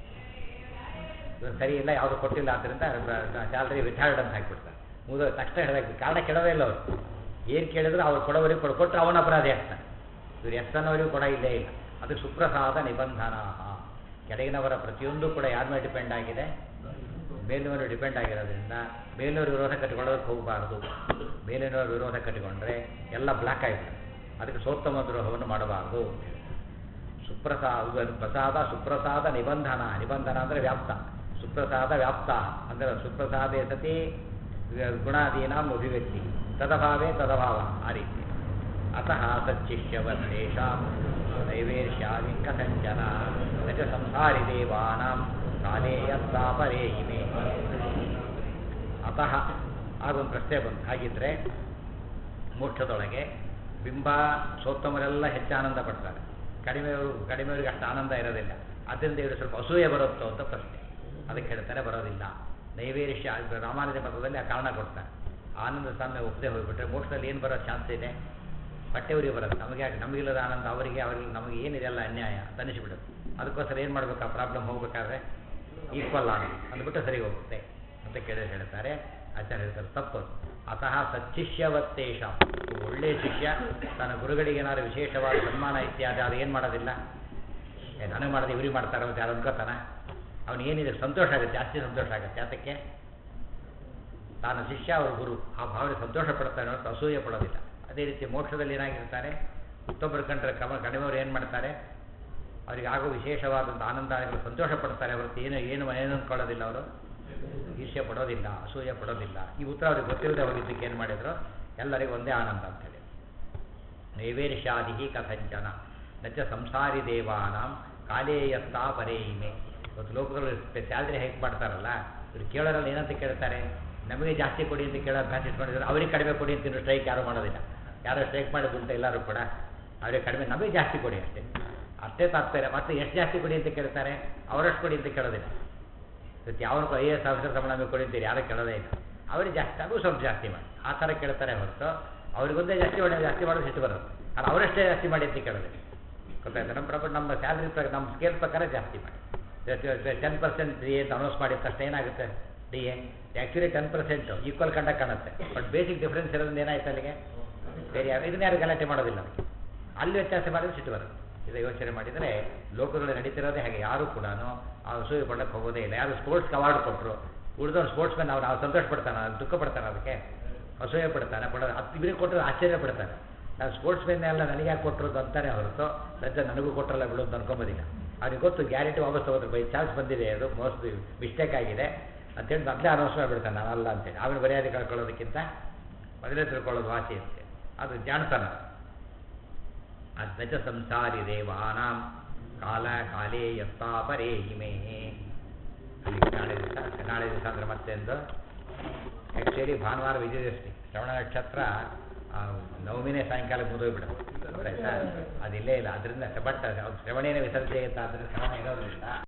ಇವನು ಸರಿ ಇಲ್ಲ, ಯಾವುದು ಕೊಟ್ಟಿಲ್ಲ, ಆದ್ದರಿಂದ ಸ್ಯಾಲ್ರಿ ರಿಟೈರ್ಡ್ ಅಂತ ಹಾಕಿಬಿಡ್ತಾರೆ. ಮುಗಿದ ತಕ್ಷಣ ಹೇಳಬೇಕು, ಕಾರಣ ಕೇಳೋದೇ ಇಲ್ಲ ಅವರು. ಏನು ಕೇಳಿದ್ರು ಅವ್ರು ಕೊಡೋವರಿಗೆ ಕೊಡು, ಕೊಟ್ಟರೆ ಅವನ ಅಪರಾಧಿ ಆಗ್ತಾನೆ. ಇವ್ರು ಎಷ್ಟನ್ನವರಿಗೂ ಕೊಡ ಇಲ್ಲೇ ಇಲ್ಲ. ಅದು ಸುಪ್ರಸಾದ ನಿಬಂಧನಾ. ಕೆಳಗಿನವರ ಪ್ರತಿಯೊಂದು ಕೂಡ ಯಾರ ಮೇಲೆ ಡಿಪೆಂಡ್ ಆಗಿದೆ? ಮೇಲಿನವರು ಡಿಪೆಂಡ್ ಆಗಿರೋದ್ರಿಂದ ಮೇಲಿನವರು ವಿರೋಧ ಕಟ್ಟಿಕೊಳ್ಳೋದಕ್ಕೆ ಹೋಗಬಾರ್ದು. ಮೇಲಿನವರು ವಿರೋಧ ಕಟ್ಟಿಕೊಂಡ್ರೆ ಎಲ್ಲ ಬ್ಲಾಕ್ ಆಗಿಬಿಡುತ್ತೆ. ಅದಕ್ಕೆ ಸೋತ್ತಮ ದ್ರೋಹವನ್ನು ಮಾಡಬಾರ್ದು. ಸುಪ್ರಸಾದ ಪ್ರಸಾದ ಸುಪ್ರಸಾದ ನಿಬಂಧನ. ನಿಬಂಧನ ಅಂದರೆ ವ್ಯಾಪ್ತ. ಸುಪ್ರಸಾದ ವ್ಯಾಪ್ತ ಅಂದರೆ ಸುಪ್ರಸಾದೇ ಸತಿ ಗುಣಾದೀನಾಂ ಅಭಿವ್ಯಕ್ತಿ, ತದಭಾವೇ ತದಭಾವ. ಆ ರೀತಿ ಅತಃ ಸಚ್ಚಿಷ್ಯವತ್ತೇಷಾಂ ನೈವೇಶ್ಯಾಮಿ ಕಥಂಚನ ನಚ ಸಂಸಾರಿ ದೇವಾನಾಂ ಕಾಲೇ ಯತ್ತಾಪರೇ ಇಮೇ. ಅತಃ ಆಗೊಂದು ಪ್ರಶ್ನೆ ಬಂತು. ಹಾಗಿದ್ರೆ ಮೋಕ್ಷದೊಳಗೆ ಬಿಂಬ ಸೋತ್ತಮರೆಲ್ಲ ಹೆಚ್ಚು ಆನಂದ ಪಡ್ತಾರೆ, ಕಡಿಮೆಯವರು ಕಡಿಮೆಯವರಿಗೆ ಅಷ್ಟು ಆನಂದ ಇರೋದಿಲ್ಲ. ಅದರಿಂದ ಇವರು ಸ್ವಲ್ಪ ಅಸೂಯೆ ಬರುತ್ತೋ ಅಂತ ಪ್ರಶ್ನೆ. ಅದಕ್ಕೆ ಹೇಳ್ತಾರೆ ಬರೋದಿಲ್ಲ. ನೈವೇಶ್ಯ ರಾಮಾನುಜ ಮತದಲ್ಲಿ ಆ ಕಾರಣ ಕೊಡ್ತಾರೆ. ಆನಂದ ಸಾಮ್ಯ ಒಪ್ಪದೆ ಹೋಗಿಬಿಟ್ರೆ ಮೋಕ್ಷದಲ್ಲಿ ಏನು ಬರೋ ಚಾನ್ಸ್ ಇದೆ? ಬಟ್ಟೆಯವರಿಗೆ ಬರೋದು. ನಮಗೆ ನಮಗಿಲ್ಲದ ಆನಂದ ಅವರಿಗೆ, ಅವರಿಗೆ ನಮಗೆ ಏನಿದೆಲ್ಲ ಅನ್ಯಾಯ ಅಂತ ಅನಿಸಿಬಿಡುತ್ತೆ. ಅದಕ್ಕೋಸ್ಕರ ಏನು ಮಾಡಬೇಕು? ಆ ಪ್ರಾಬ್ಲಮ್ ಹೋಗ್ಬೇಕಾದ್ರೆ ಈಕ್ವಲ್ ಆನಂದ ಅಂದ್ಬಿಟ್ಟು ಸರಿ ಹೋಗುತ್ತೆ ಅಂತ ಕೇಳಿ ಹೇಳ್ತಾರೆ. ಆಚಾರ್ಯ ಹೇಳ್ತಾರೆ ತಪ್ಪು. ಅತಃ ಸಚ್ಚಿಷ್ಯವತ್ತೇಷ. ಒಳ್ಳೆಯ ಶಿಷ್ಯ ತನ್ನ ಗುರುಗಳಿಗೆ ಏನಾದ್ರು ವಿಶೇಷವಾದ ಸನ್ಮಾನ ಇತ್ಯಾದಿ ಅದು ಏನು ಮಾಡೋದಿಲ್ಲ. ನನಗೆ ಮಾಡೋದು ಇವ್ರಿಗೆ ಮಾಡ್ತಾರೆ ಅಂತ ಯಾರು ಅನ್ಕೋತಾನ? ಅವನಿಗೇನಿದೆ? ಸಂತೋಷ ಆಗುತ್ತೆ, ಜಾಸ್ತಿ ಸಂತೋಷ ಆಗುತ್ತೆ. ಅದಕ್ಕೆ ತಾನು ಶಿಷ್ಯ ಅವರ ಗುರು ಆ ಭಾವನೆ ಸಂತೋಷ ಪಡ್ತಾನೆ ಹೊರತು ಅಸೂಯೆ ಪಡೋದಿಲ್ಲ. ಅದೇ ರೀತಿ ಮೋಕ್ಷದಲ್ಲಿ ಏನಾಗಿರ್ತಾರೆ, ಮತ್ತೊಬ್ಬರು ಕಂಡ್ರೆ ಕಮ ಕಡಿಮೆಯವರು ಏನು ಮಾಡ್ತಾರೆ, ಅವರಿಗೆ ಆಗೋ ವಿಶೇಷವಾದಂಥ ಆನಂದಗಳು ಸಂತೋಷ ಪಡ್ತಾರೆ ಹೊರತು ಏನು ಏನು ಏನು ಅಂದ್ಕೊಳ್ಳೋದಿಲ್ಲ, ಅವರು ಈರ್ಷ್ಯ ಪಡೋದಿಲ್ಲ, ಅಸೂಯೆ ಪಡೋದಿಲ್ಲ. ಈ ಉತ್ತರ ಅವ್ರಿಗೆ ಗೊತ್ತಿಲ್ಲದೆ ಹೋಗಿದ್ದಕ್ಕೆ ಏನು ಮಾಡಿದ್ರು, ಎಲ್ಲರಿಗೂ ಒಂದೇ ಆನಂದ ಅಂತೇಳಿ. ನೈವೇರ್ಷ್ಯಾದಿ ಕಥಂಚನ ನಚ ಸಂಸಾರಿ ದೇವಾನಾಂ ಕಾಲೇಯಸ್ತಾ ಪರೇ ಇಮೆ. ಇವತ್ತು ಲೋಕಗಳು ಸ್ಯಾಲ್ರಿ ಹೈಕ್ ಮಾಡ್ತಾರಲ್ಲ, ಇವ್ರು ಕೇಳೋರಲ್ಲಿ ಏನಂತ ಕೇಳ್ತಾರೆ, ನಮಗೆ ಜಾಸ್ತಿ ಕೊಡಿ ಅಂತ ಕೇಳೋ ಬ್ಯಾಚ್ ಇಟ್ಕೊಂಡಿದ್ರು, ಅವ್ರಿಗೆ ಕಡಿಮೆ ಕೊಡಿ ಅಂತ ಸ್ಟ್ರೈಕ್ ಯಾರೂ ಮಾಡೋದಿಲ್ಲ. ಯಾರೋ ಸ್ಟ್ರೈಕ್ ಮಾಡೋದುಂಟ ಎಲ್ಲರೂ ಕೂಡ, ಅವರಿಗೆ ಕಡಿಮೆ ನಮಗೆ ಜಾಸ್ತಿ ಕೊಡಿ ಅಷ್ಟೇ ಅಷ್ಟೇ ತಾತ್ಪರ್ಯ. ಮತ್ತೆ ಎಷ್ಟು ಜಾಸ್ತಿ ಕೊಡಿ ಅಂತ ಕೇಳ್ತಾರೆ, ಅವರಷ್ಟು ಕೊಡಿ ಅಂತ ಕೇಳೋದಿಲ್ಲ. ಇವತ್ತು ಯಾವನಿಗೂ ಐ ಎ ಎಸ್ ಆಫೀಸರ್ ಸಂಬಳ ನಮಗೆ ಕೊಡಿ ಅಂತೀರಿ, ಯಾರೂ ಕೇಳೋದೇ ಇಲ್ಲ. ಅವ್ರಿಗೆ ಜಾಸ್ತಿ ಅದು ಸ್ವಲ್ಪ ಜಾಸ್ತಿ ಮಾಡಿ ಆ ಥರ ಕೇಳ್ತಾರೆ ಹೊರತು ಅವ್ರಿಗೊಂದೇ ಜಾಸ್ತಿ ಮಾಡಿ ಜಾಸ್ತಿ ಮಾಡೋದು ಸಿಟ್ಟು ಬರೋದು. ಅಲ್ಲ ಅವರಷ್ಟೇ ಜಾಸ್ತಿ ಮಾಡಿ ಅಂತ ಕೇಳೋದಿಲ್ಲ. ಗೊತ್ತಾಯ್ತು, ನಮ್ಮ ಪ್ರಕಾರ ನಮ್ಮ ಸ್ಯಾಲ್ರಿ ಪ್ರಕಾರ ನಮ್ಮ ಸ್ಕೇಲ್ ಪ್ರಕಾರ ಜಾಸ್ತಿ ಮಾಡಿ. ಟೆನ್ ಪರ್ಸೆಂಟ್ ಡಿ ಎ ಅಂತ ಅನೌನ್ಸ್ ಮಾಡಿದ ತಕ್ಷಣ ಏನಾಗುತ್ತೆ, D A actually ten percent equal conduct ಕಾಣುತ್ತೆ, ಬಟ್ ಬೇಸಿಕ್ ಡಿಫ್ರೆನ್ಸ್ ಇರೋದ್ರಿಂದ ಏನಾಯ್ತು ಅಲ್ಲಿಗೆ, ಬೇರೆ ಯಾರು ಇದನ್ನ ಯಾರು ಗಲಾಟೆ ಮಾಡೋದಿಲ್ಲ. ಅಲ್ಲಿ ವ್ಯತ್ಯಾಸ ಮಾಡಿದ್ರೆ ಸಿಟ್ಟು ಬರುತ್ತೆ. ಇದು ಯೋಚನೆ ಮಾಡಿದರೆ ಲೋಕಗಳು ನಡೀತಿರೋದೇ ಹಾಗೆ. ಯಾರೂ ಕೂಡ ಆ ಅಸೂಯೆ ಪಡೋಕ್ಕೆ ಹೋಗೋದೇ ಇಲ್ಲ. ಯಾರು ಸ್ಪೋರ್ಟ್ಸ್ಗೆ ಅವಾರ್ಡ್ ಕೊಟ್ಟರು, ಉಳಿದವ್ರು ಸ್ಪೋರ್ಟ್ಸ್ ಮ್ಯಾನ್ ಅವ್ರು ನಾವು ಸಂತೋಷ ಪಡ್ತಾನೆ, ದುಃಖ ಪಡ್ತಾನೆ, ಅದಕ್ಕೆ ಅಸೂಯೆ ಪಡ್ತಾನೆ, ಪಡೋದು ಅದು ಇವರಿಗೆ ಕೊಟ್ಟರು ಆಶ್ಚರ್ಯ ಪಡ್ತಾನೆ. ನಾನು ಸ್ಪೋರ್ಟ್ಸ್ ಮ್ಯಾನ್ ಎಲ್ಲ ನನಗೆ ಯಾಕೆ ಕೊಟ್ಟರು ಅಂತಾನೆ ಹೊರತು ಸದ್ಯ ನನಗೂ ಕೊಟ್ಟರಲ್ಲ ಬಿಡು ಅಂತ ಅನ್ಕೊಂಬೋದಿಲ್ಲ. ಅವ್ರಿಗೆ ಗೊತ್ತು ಗ್ಯಾರಂಟಿ ವಾಪಸ್ ತಗೋತಾರೆ, ಬೈ ಚಾನ್ಸ್ ಬಂದಿದೆ, ಅದು ಮೋಸ್ಟ್ ಮಿಸ್ಟೇಕ್ ಆಗಿದೆ ಅಂತೇಳಿ ಮೊದಲೇ ಅನೌನ್ಸ್ ಮಾಡಿಬಿಡ್ತಾನೆ ನಾನಲ್ಲ ಅಂತೇಳಿ. ಆಮೇಲೆ ಮರ್ಯಾದೆ ಕಳ್ಕೊಳ್ಳೋದಕ್ಕಿಂತ ಮೊದಲೇ ತಿಳ್ಕೊಳ್ಳೋದು ವಾಸಿ ಅಂತೆ, ಅದು ಜಾಣತನ. ಅದ್ನಚ ಸಂಸಾರಿ ದೇವಾನಾಂ ಕಾಲ ಕಾಲೇ ಯತ್ತಾ ಪರೇ ಇಮೇ. ನಾಳೆ ದಿವಸ ನಾಳೆ ದಿವಸ ಅಂದರೆ ಮತ್ತೆಂದು ಆ್ಯಕ್ಚುಲಿ ಭಾನುವಾರ ವಿಜಯದಶಮಿ, ಶ್ರವಣ ನಕ್ಷತ್ರ ನವಮಿನೇ ಸಾಯಂಕಾಲಕ್ಕೆ ಮುಗಿದೋಗ್ಬಿಡೋದು. ಆಯಿತಾ, ಅದಿಲ್ಲೇ ಇಲ್ಲ. ಅದರಿಂದ ಬಟ್ ಶ್ರವಣೇನ ವಿಸರ್ಜೆ ಅಂತ, ಅದರಿಂದ ಶ್ರವಣ ಇರೋದ್ರಿಂದ